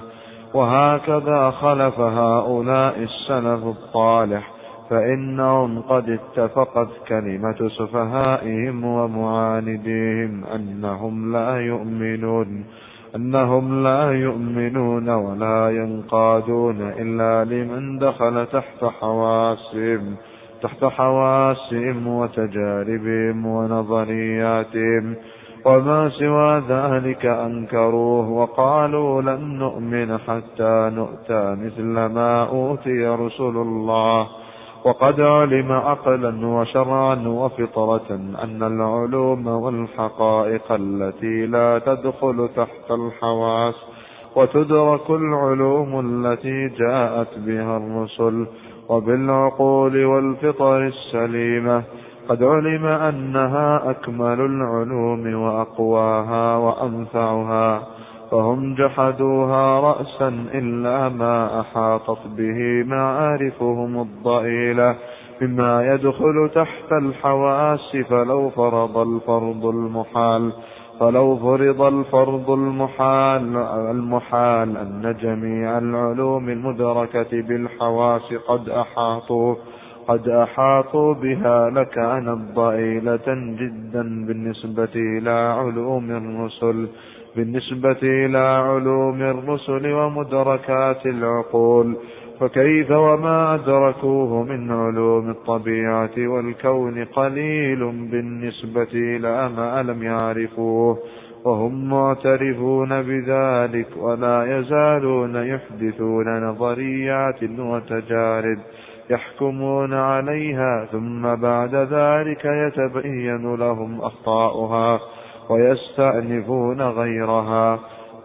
وهكذا خلف هؤلاء السلف الطالح، فإنهم قد اتفقت كلمة سفهائهم ومعانديهم أنهم لا يؤمنون أنهم لا يؤمنون ولا ينقادون إلا لمن دخل تحت حواسهم تحت حواسهم وتجاربهم ونظرياتهم، وما سوى ذلك أنكروه وقالوا لن نؤمن حتى نؤتى مثل ما أوتي رسل الله وقد علم عقلا وشرعا وفطرة أن العلوم والحقائق التي لا تدخل تحت الحواس وتدرك العلوم التي جاءت بها الرسل وبالعقول والفطر السليمة قد علم أنها أكمل العلوم وأقواها وأنفعها، فهم جحدوها رأسا إلا ما أحاطت به معارفهم الضئيلة مما يدخل تحت الحواس. فلو فرض الفرض المحال فلو فرض الفرض المحال المحال أن جميع العلوم المدركة بالحواس قد أحاطوا قد أحاطوا بها لكانت ضئيلة جدا بالنسبة إلى علوم الرسل بالنسبة إلى علوم الرسل ومدركات العقول. فكيف وما أدركوه من علوم الطبيعة والكون قليل بالنسبة إلى ما لم يعرفوه، وهم معترفون بذلك ولا يزالون يحدثون نظريات وتجارب يحكمون عليها، ثم بعد ذلك يتبين لهم أخطاؤها ويستأنفون غيرها.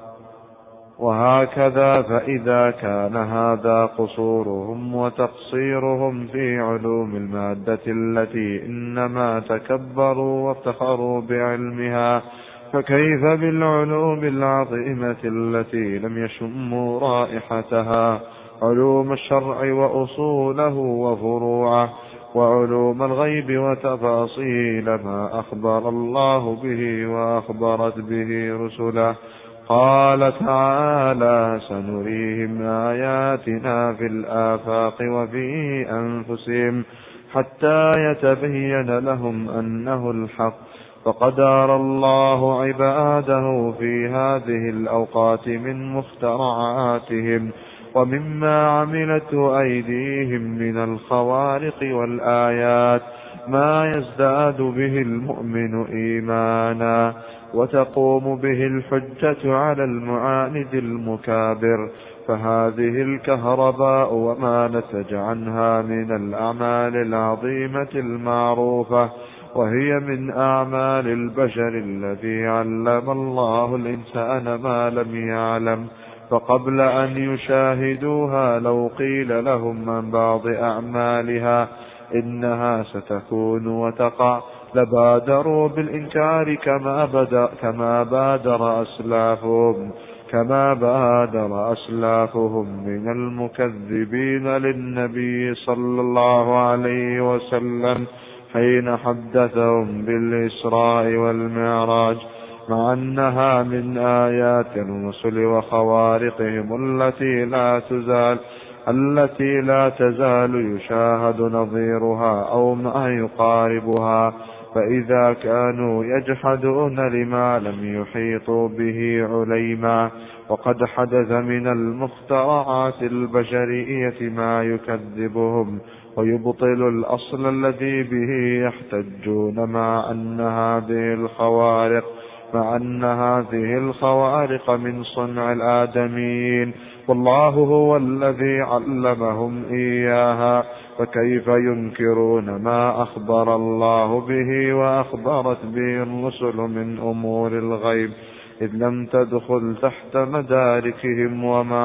وهكذا فإذا كان هذا قصورهم وتقصيرهم في علوم المادة التي إنما تكبروا وافتخروا بعلمها، فكيف بالعلوم العظيمة التي لم يشموا رائحتها، علوم الشرع وأصوله وفروعه، وعلوم الغيب وتفاصيل ما أخبر الله به وأخبرت به رسله. قال تعالى: سنريهم آياتنا في الآفاق وفي أنفسهم حتى يتبين لهم أنه الحق. فقد أرى الله عباده في هذه الأوقات من مخترعاتهم ومما عملته أيديهم من الخوارق والآيات ما يزداد به المؤمن إيمانا وتقوم به الحجة على المعاند المكابر. فهذه الكهرباء وما نتج عنها من الأعمال العظيمة المعروفة، وهي من أعمال البشر الذي علم الله الإنسان ما لم يعلم. فقبل أن يشاهدوها لو قيل لهم عن بعض أعمالها إنها ستكون وتقع لبادروا بالإنكار كما بدأ كما بادر أسلافهم كما بادر أسلافهم من المكذبين للنبي صلى الله عليه وسلم حين حدثهم بالإسراء والمعراج، مع أنها من آيات الرسل وخوارقهم التي لا تزال التي لا تزال يشاهد نظيرها أو ما يقاربها. فإذا كانوا يجحدون لما لم يحيطوا به عليما، وقد حدث من المخترعات البشرية ما يكذبهم ويبطل الأصل الذي به يحتجون، مع أن هذه الخوارق مع أن هذه الخوارق من صنع الآدميين، والله هو الذي علمهم إياها. فكيف ينكرون ما أخبر الله به وأخبرت به الرسل من أمور الغيب، إذ لم تدخل تحت مداركهم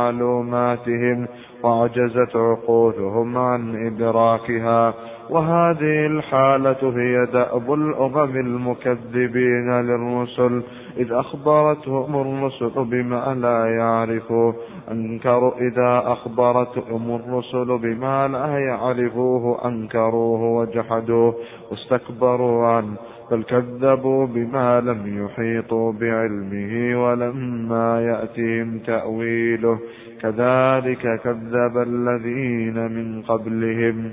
ومعلوماتهم وعجزت عقولهم عن إدراكها. وهذه الحالة هي دأب الأمم المكذبين للرسل، إذ أخبرتهم الرسل بما لا يعرفوه أنكروا إذا أخبرتهم الرسل بما لا يعرفوه أنكروه وجحدوه واستكبروا عنه، بل كذبوا بما لم يحيطوا بعلمه ولما يأتهم تأويله. كذلك كذب الذين من قبلهم.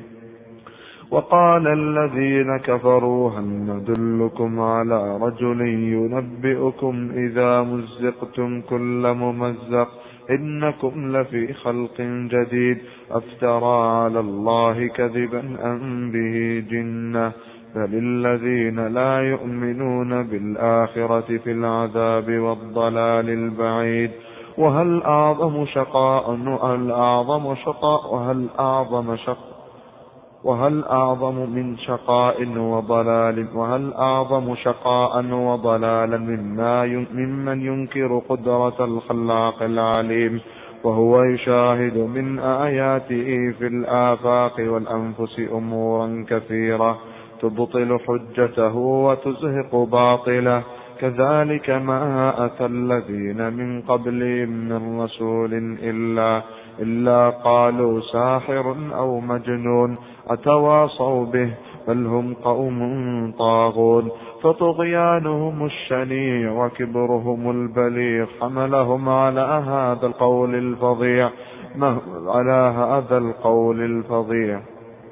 وقال الذين كفروا: هل ندلكم على رجل ينبئكم إذا مزقتم كل ممزق إنكم لفي خلق جديد أفترى على الله كذبا أم به جنة، بل الذين لا يؤمنون بالآخرة في العذاب والضلال البعيد. وهل أعظم شقاء وهل أعظم شقاء وهل أعظم شقاء وهل أعظم من شقاء وضلال وهل أعظم شقاء وضلالا مما ممن ينكر قدرة الخلاق العليم وهو يشاهد من آياته في الآفاق والأنفس أمورا كثيرة تبطل حجته وتزهق باطله. كذلك ما أتى الذين من قبلهم من رسول إلا, إلا قالوا ساحر أو مجنون أتواصوا به بل هم قوم طاغون. فطغيانهم الشنيع وكبرهم البليغ حملهم على هذا القول الفظيع على هذا القول الفظيع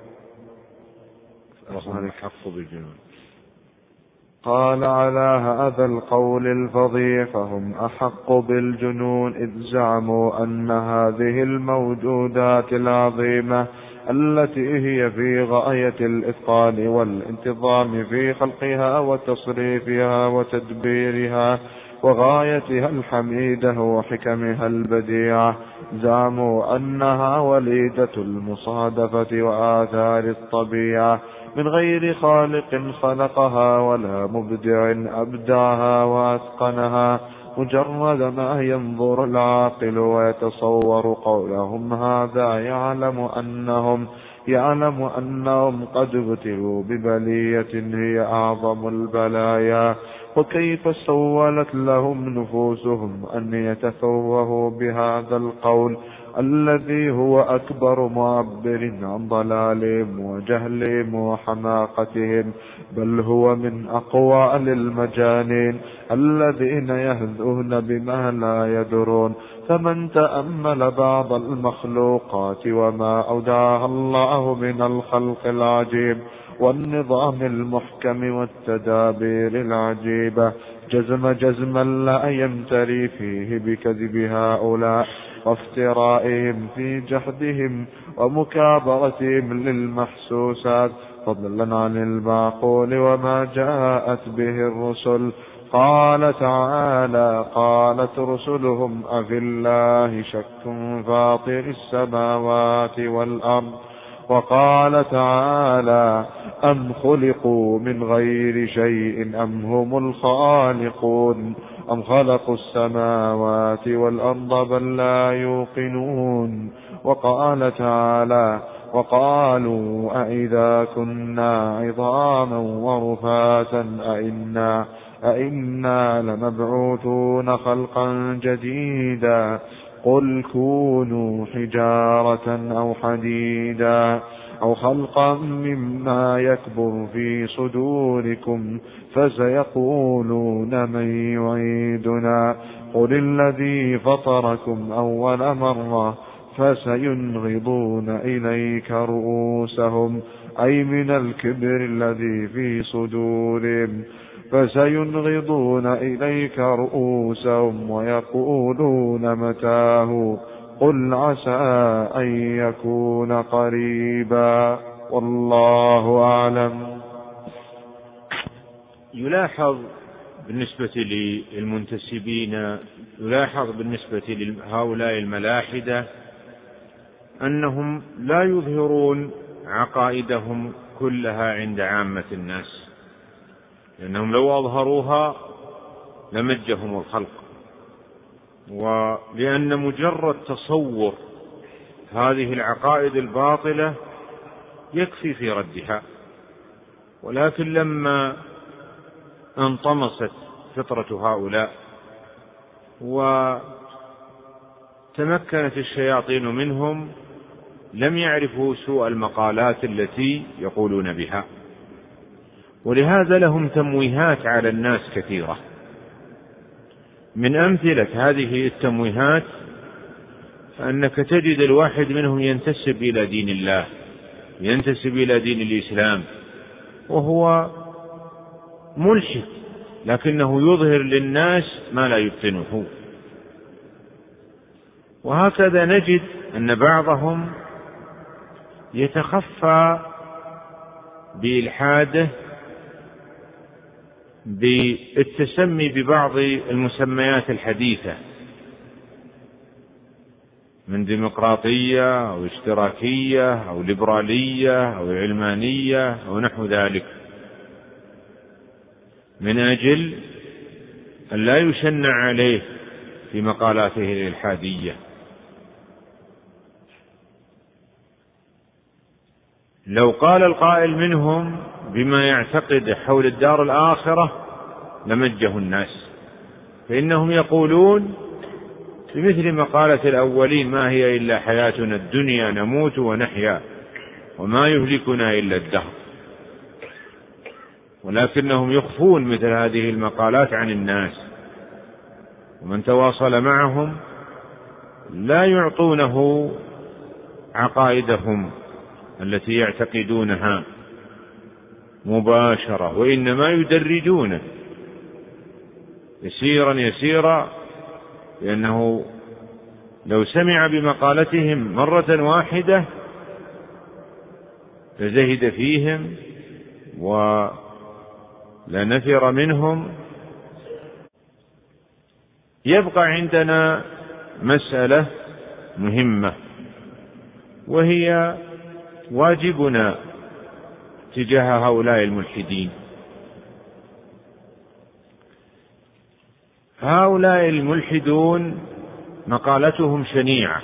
قال على هذا القول الفظيع فهم أحق بالجنون إذ زعموا أن هذه الموجودات العظيمة التي هي في غاية الإتقان والانتظام في خلقها وتصريفها وتدبيرها وغايتها الحميدة وحكمها البديعة، زعموا أنها وليدة المصادفة وآثار الطبيعة من غير خالق خلقها ولا مبدع أبدعها وأتقنها، مجرد ما ينظر العاقل ويتصور قولهم هذا يعلم أنهم يعلم أنهم قد ابتلوا ببلية هي أعظم البلايا. وكيف سولت لهم نفوسهم أن يتفوهوا بهذا القول الذي هو أكبر معبر عن ضلالهم وجهلهم وحماقتهم، بل هو من أقوال المجانين الذين يهذون بما لا يدرون. فمن تأمل بعض المخلوقات وما أودعها الله من الخلق العجيب والنظام المحكم والتدابير العجيبة جزم جزما لا يمتري فيه بكذب هؤلاء وافترائهم في جحدهم ومكابرتهم للمحسوسات فضلا عن المعقول وما جاءت به الرسل. قال تعالى: قالت رسلهم أفي الله شك فاطر السماوات والأرض. وقال تعالى: أم خلقوا من غير شيء أم هم الخالقون أم خلقوا السماوات والأرض بل لا يوقنون. وقال تعالى: وقالوا أئذا كنا عظاما ورفاتا أئنا, أئنا لمبعوثون خلقا جديدا قل كونوا حجارة أو حديدا أو خلقا مما يكبر في صدوركم فسيقولون من يعيدنا قل الذي فطركم أول مرة فسينغضون إليك رؤوسهم أي من الكبر الذي في صدورهم فسينغضون إليك رؤوسهم ويقولون متاه قل عسى أن يكون قريبا والله أعلم. يلاحظ بالنسبة للمنتسبين يلاحظ بالنسبة لهؤلاء الملاحدة أنهم لا يظهرون عقائدهم كلها عند عامة الناس، لأنهم لو أظهروها لمجهم الخلق، ولأن مجرد تصور هذه العقائد الباطلة يكفي في ردها. ولكن لما انطمست فطرة هؤلاء وتمكنت الشياطين منهم لم يعرفوا سوء المقالات التي يقولون بها، ولهذا لهم تمويهات على الناس كثيرة. من أمثلة هذه التمويهات أنك تجد الواحد منهم ينتسب إلى دين الله، ينتسب إلى دين الإسلام وهو ملحد، لكنه يظهر للناس ما لا يبطنه. وهكذا نجد أن بعضهم يتخفى بإلحاده بالتسمي ببعض المسميات الحديثة، من ديمقراطية أو اشتراكية أو ليبرالية أو علمانية أو نحو ذلك، من أجل أن لا يشنع عليه في مقالاته الإلحادية. لو قال القائل منهم بما يعتقد حول الدار الآخرة لمجه الناس، فإنهم يقولون بمثل مقالة الأولين: ما هي إلا حياتنا الدنيا نموت ونحيا وما يهلكنا إلا الدهر. ولكنهم يخفون مثل هذه المقالات عن الناس، ومن تواصل معهم لا يعطونه عقائدهم التي يعتقدونها مباشرة، وإنما يدرجونه يسيرا يسيرا، لأنه لو سمع بمقالتهم مرة واحدة لزهد فيهم ولنفر منهم. يبقى عندنا مسألة مهمة، وهي واجبنا تجاه هؤلاء الملحدين. هؤلاء الملحدون مقالتهم شنيعة،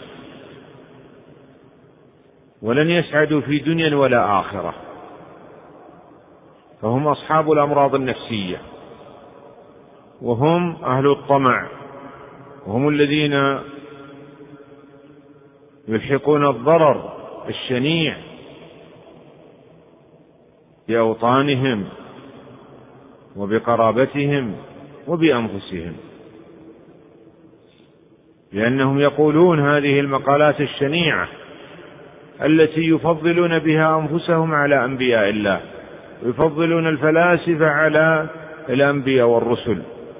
ولن يسعدوا في دنيا ولا آخرة، فهم أصحاب الأمراض النفسية، وهم أهل الطمع، وهم الذين يلحقون الضرر الشنيع بأوطانهم وبقرابتهم وبأنفسهم، لأنهم يقولون هذه المقالات الشنيعة التي يفضلون بها أنفسهم على أنبياء الله، ويفضلون الفلاسفة على الأنبياء والرسل.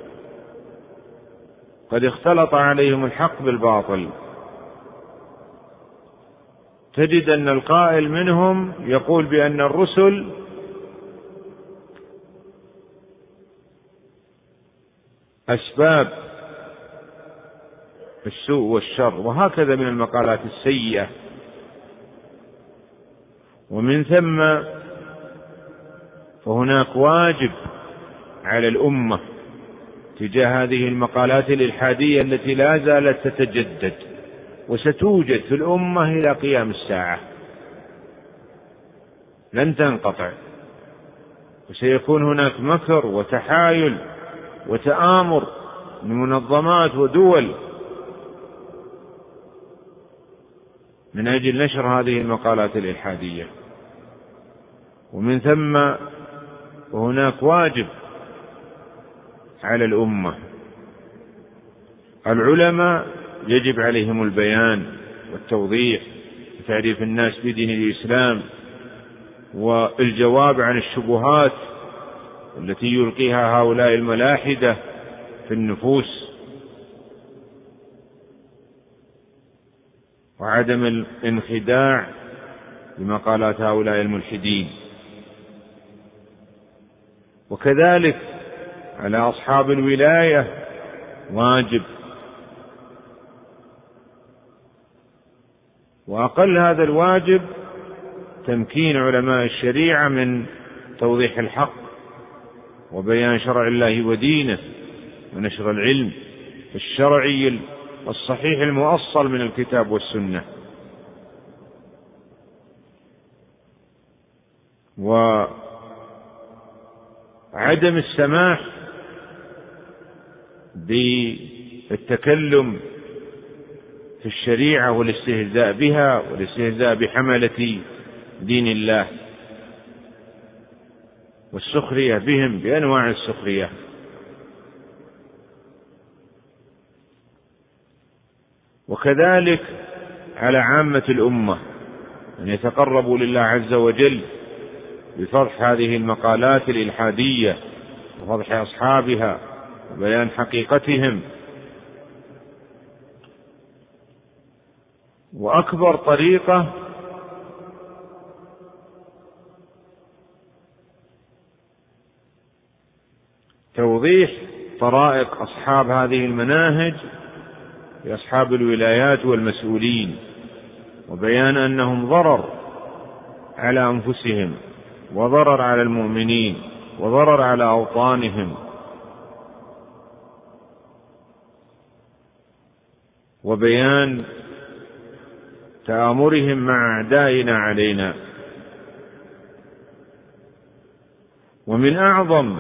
قد اختلط عليهم الحق بالباطل. تجد أن القائل منهم يقول بأن الرسل أسباب السوء والشر، وهكذا من المقالات السيئة. ومن ثم فهناك واجب على الأمة تجاه هذه المقالات الإلحادية التي لا زالت تتجدد وستوجد في الأمة إلى قيام الساعة، لن تنقطع، وسيكون هناك مكر وتحايل وتآمر من منظمات ودول من أجل نشر هذه المقالات الإلحادية. ومن ثم وهناك واجب على الأمة. العلماء يجب عليهم البيان والتوضيح وتعريف الناس بدين الإسلام، والجواب عن الشبهات التي يلقيها هؤلاء الملاحدة في النفوس، وعدم الانخداع بمقالات هؤلاء الملحدين. وكذلك على أصحاب الولاية واجب، وأقل هذا الواجب تمكين علماء الشريعة من توضيح الحق وبيان شرع الله ودينه ونشر العلم الشرعي الصحيح المؤصل من الكتاب والسنة. وعدم السماح بالتكلم في الشريعة والاستهزاء بها والاستهزاء بحملة دين الله والسخرية بهم بأنواع السخرية. وكذلك على عامة الأمة أن يتقربوا لله عز وجل بفضح هذه المقالات الإلحادية وفضح أصحابها وبيان حقيقتهم. وأكبر طريقة توضيح طرائق أصحاب هذه المناهج لأصحاب الولايات والمسؤولين، وبيان أنهم ضرر على أنفسهم وضرر على المؤمنين وضرر على أوطانهم، وبيان تآمرهم مع أعدائنا علينا. ومن أعظم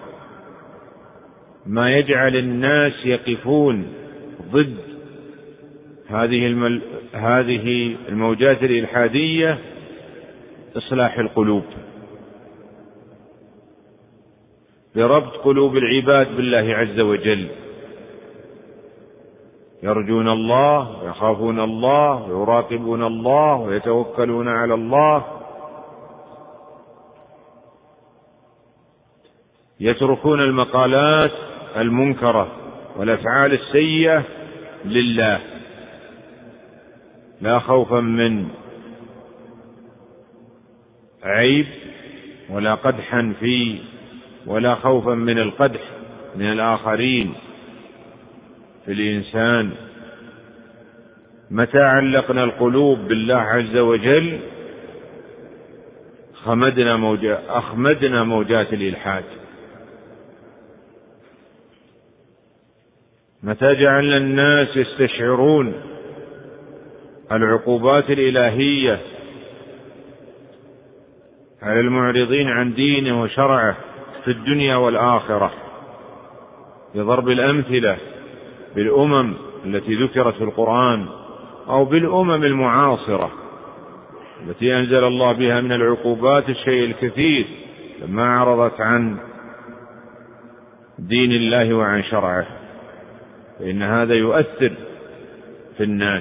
ما يجعل الناس يقفون ضد هذه المل... هذه الموجات الإلحادية إصلاح القلوب، بربط قلوب العباد بالله عز وجل، يرجون الله ويخافون الله ويراقبون الله ويتوكلون على الله، يتركون المقالات المنكرة والأفعال السيئة لله، لا خوفا من عيب ولا قدحا فيه ولا خوفا من القدح من الآخرين في الإنسان. متى علقنا القلوب بالله عز وجل خمدنا موجات أخمدنا موجات الإلحاد. متى جعلنا الناس يستشعرون العقوبات الإلهية على المعرضين عن دينه وشرعه في الدنيا والآخرة، بضرب الأمثلة بالأمم التي ذكرت في القرآن أو بالأمم المعاصرة التي أنزل الله بها من العقوبات الشيء الكثير لما عرضت عن دين الله وعن شرعه، فإن هذا يؤثر في الناس.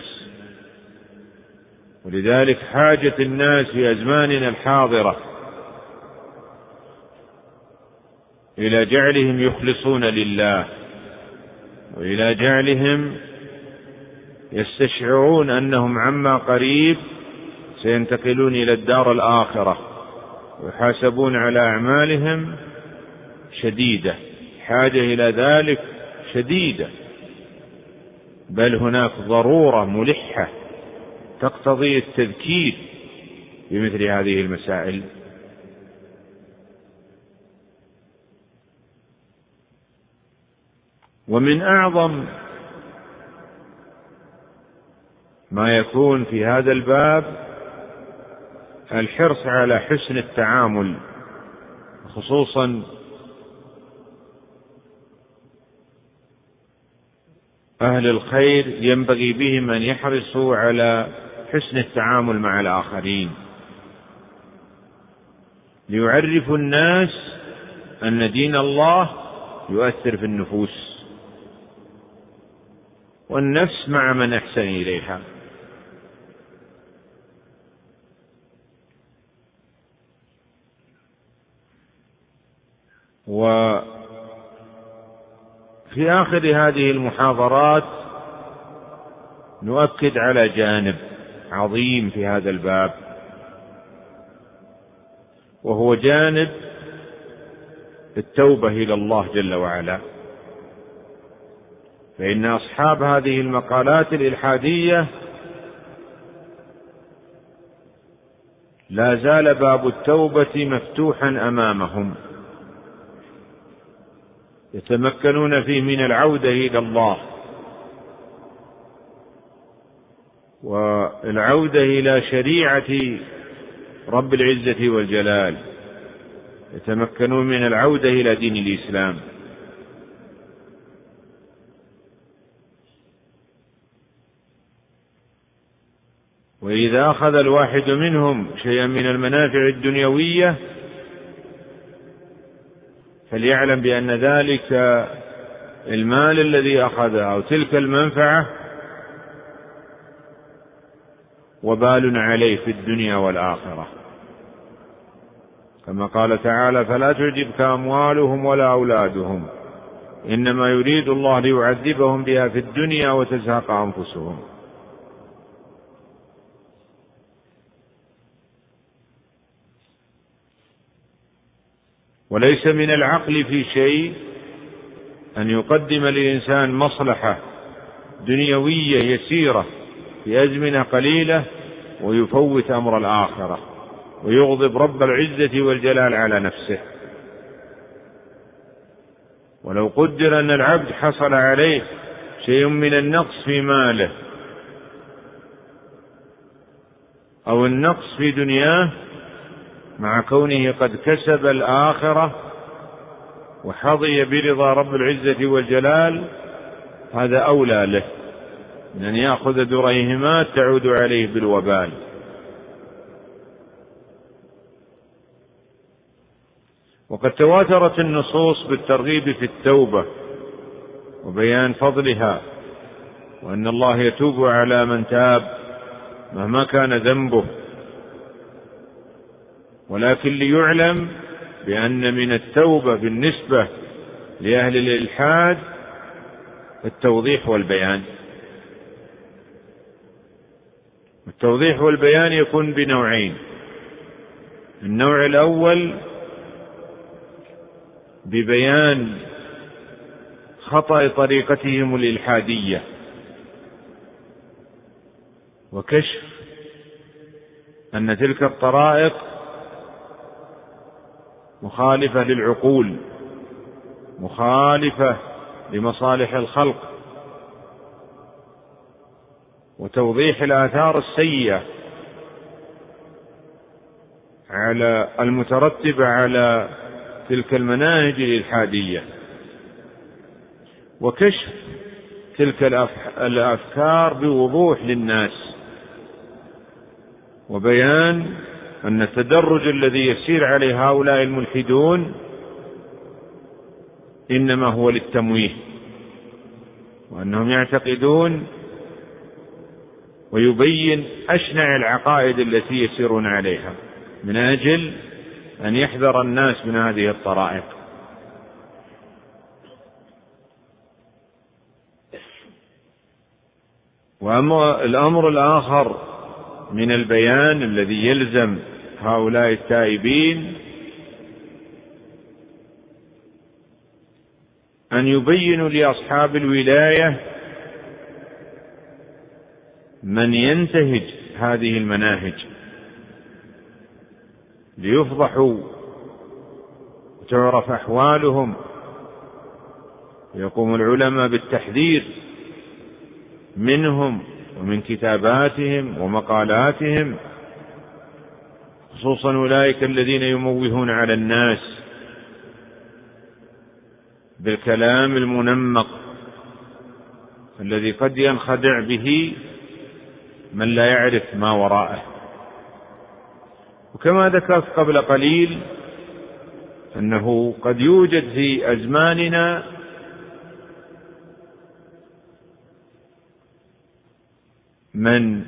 ولذلك حاجة الناس في أزماننا الحاضرة إلى جعلهم يخلصون لله، وإلى جعلهم يستشعرون أنهم عما قريب سينتقلون إلى الدار الآخرة ويحاسبون على أعمالهم شديدة. حاجة إلى ذلك شديدة، بل هناك ضرورة ملحة تقتضي التذكير بمثل هذه المسائل. ومن أعظم ما يكون في هذا الباب الحرص على حسن التعامل، خصوصا أهل الخير ينبغي بهم أن يحرصوا على حسن التعامل مع الآخرين، ليعرفوا الناس أن دين الله يؤثر في النفوس، والنفس مع من أحسن إليها. وفي آخر هذه المحاضرات نؤكد على جانب عظيم في هذا الباب، وهو جانب التوبة إلى الله جل وعلا. فإن أصحاب هذه المقالات الإلحادية لا زال باب التوبة مفتوحا أمامهم، يتمكنون فيه من العودة إلى الله والعودة إلى شريعة رب العزة والجلال، يتمكنون من العودة إلى دين الإسلام. وإذا أخذ الواحد منهم شيئا من المنافع الدنيوية فليعلم بأن ذلك المال الذي أخذه أو تلك المنفعة وبال عليه في الدنيا والآخرة، كما قال تعالى: فلا تعجبك أموالهم ولا أولادهم إنما يريد الله ليعذبهم بها في الدنيا وتزهق أنفسهم. وليس من العقل في شيء أن يقدم الإنسان مصلحة دنيوية يسيرة في أزمنة قليلة ويفوت أمر الآخرة ويغضب رب العزة والجلال على نفسه. ولو قدر أن العبد حصل عليه شيء من النقص في ماله أو النقص في دنياه مع كونه قد كسب الآخرة وحظي برضا رب العزة والجلال، هذا أولى له من أن يأخذ دريهمات تعود عليه بالوبال. وقد تواترت النصوص بالترغيب في التوبة وبيان فضلها، وأن الله يتوب على من تاب مهما كان ذنبه، ولكن ليعلم بأن من التوبة بالنسبة لأهل الإلحاد التوضيح والبيان. التوضيح والبيان يكون بنوعين: النوع الأول ببيان خطأ طريقتهم الإلحادية وكشف أن تلك الطرائق مخالفة للعقول، مخالفة لمصالح الخلق، وتوضيح الآثار السيئة على المترتبة على تلك المناهج الإلحادية، وكشف تلك الأفكار بوضوح للناس، وبيان أن التدرج الذي يسير عليه هؤلاء الملحدون إنما هو للتمويه، وأنهم يعتقدون، ويبين أشنع العقائد التي يسيرون عليها من أجل أن يحذر الناس من هذه الطرائق. وأما الأمر الآخر من البيان الذي يلزم هؤلاء التائبين أن يبينوا لأصحاب الولاية من ينتهج هذه المناهج ليفضحوا وتعرف أحوالهم، ويقوم العلماء بالتحذير منهم ومن كتاباتهم ومقالاتهم، خصوصا أولئك الذين يموهون على الناس بالكلام المنمق الذي قد ينخدع به من لا يعرف ما وراءه. وكما ذكرت قبل قليل أنه قد يوجد في أزماننا من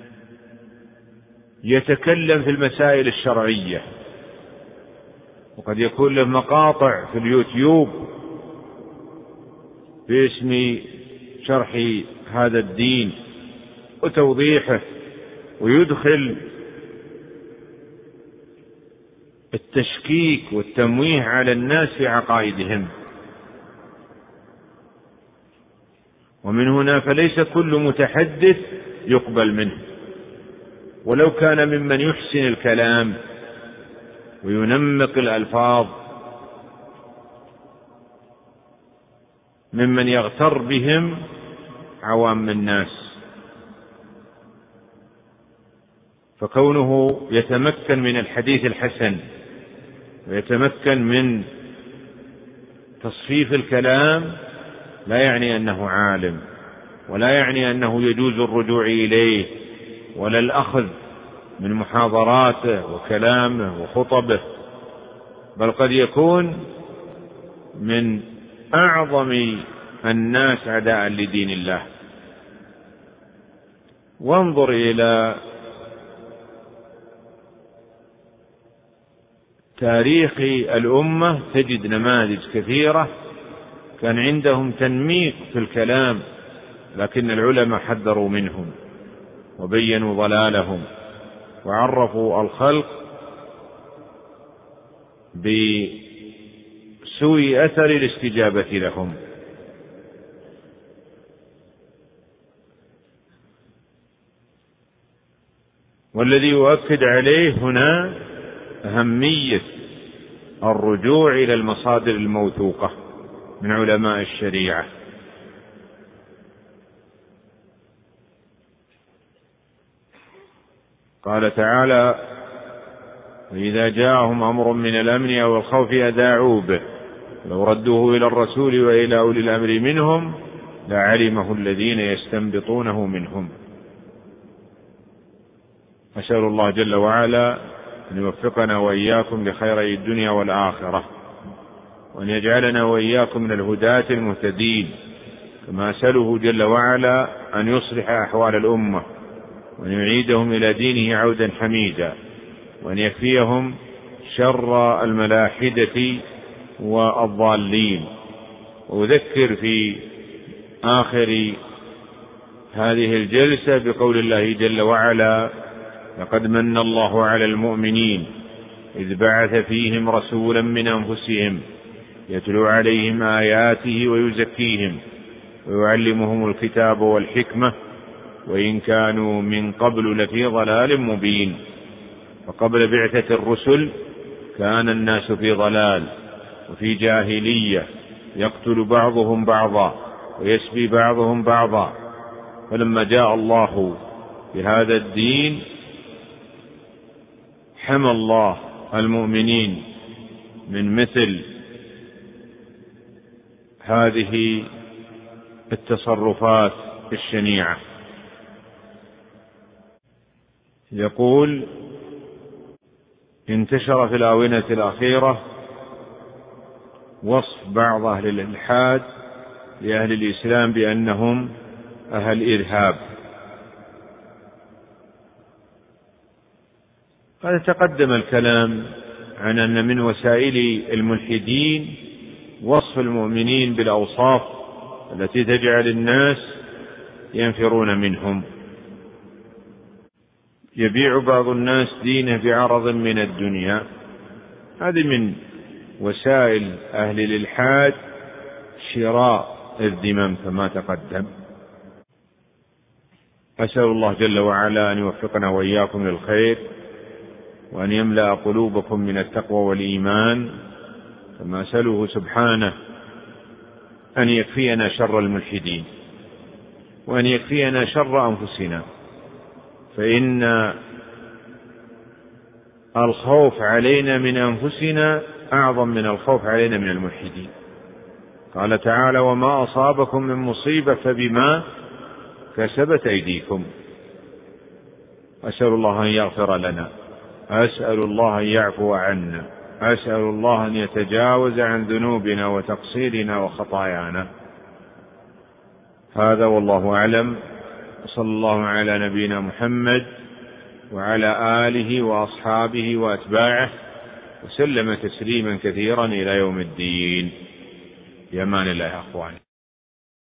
يتكلم في المسائل الشرعية، وقد يكون له مقاطع في اليوتيوب باسم شرح هذا الدين وتوضيحه، ويدخل التشكيك والتمويه على الناس في عقائدهم. ومن هنا فليس كل متحدث يقبل منه، ولو كان ممن يحسن الكلام وينمق الألفاظ، ممن يغتر بهم عوام الناس. فكونه يتمكن من الحديث الحسن ويتمكن من تصفيف الكلام لا يعني أنه عالم، ولا يعني أنه يجوز الرجوع إليه ولا الأخذ من محاضراته وكلامه وخطبه، بل قد يكون من أعظم الناس عداء لدين الله. وانظر إلى تاريخ الأمة تجد نماذج كثيرة كان عندهم تنميق في الكلام، لكن العلماء حذروا منهم وبينوا ضلالهم وعرفوا الخلق بسوء أثر الاستجابة لهم. والذي يؤكد عليه هنا أهمية الرجوع إلى المصادر الموثوقة من علماء الشريعة. قال تعالى: وإذا جاءهم أمر من الأمن أو الخوف أذاعوا به لو ردوه إلى الرسول وإلى أولي الأمر منهم لعلمه الذين يستنبطونه منهم. أسأل الله جل وعلا أن يوفقنا وإياكم لخيري الدنيا والآخرة، وأن يجعلنا وإياكم من الهداة المهتدين، كما أسأله جل وعلا أن يصلح أحوال الأمة، وأن يعيدهم إلى دينه عودا حميدا، وأن يكفيهم شر الملاحدة والضالين. وأذكر في آخر هذه الجلسة بقول الله جل وعلا: لقد من الله على المؤمنين إذ بعث فيهم رسولا من أنفسهم يتلو عليهم آياته ويزكيهم ويعلمهم الكتاب والحكمة وإن كانوا من قبل لفي ضلال مبين. وقبل بعثة الرسل كان الناس في ضلال وفي جاهلية، يقتل بعضهم بعضا ويسبي بعضهم بعضا، فلما جاء الله بهذا الدين حمى الله المؤمنين من مثل هذه التصرفات الشنيعة. يقول: انتشر في الآونة الأخيرة وصف بعض أهل الإلحاد لأهل الإسلام بأنهم أهل إرهاب. قد تقدم الكلام عن أن من وسائل الملحدين وصف المؤمنين بالأوصاف التي تجعل الناس ينفرون منهم. يبيع بعض الناس دينه بعرض من الدنيا، هذه من وسائل أهل الإلحاد شراء الذمم كما تقدم. أسأل الله جل وعلا أن يوفقنا وإياكم للخير، وأن يملأ قلوبكم من التقوى والإيمان، كما أسأله سبحانه أن يكفينا شر الملحدين، وأن يكفينا شر أنفسنا، فإن الخوف علينا من أنفسنا أعظم من الخوف علينا من الملحدين. قال تعالى: وما أصابكم من مصيبة فبما كسبت أيديكم. أسأل الله أن يغفر لنا، أسأل الله أن يعفو عنا، أسأل الله أن يتجاوز عن ذنوبنا وتقصيرنا وخطايانا. هذا والله أعلم، وصلى الله على نبينا محمد وعلى آله وأصحابه وأتباعه وسلم تسليما كثيرا إلى يوم الدين. بأمان الله يا أخواني.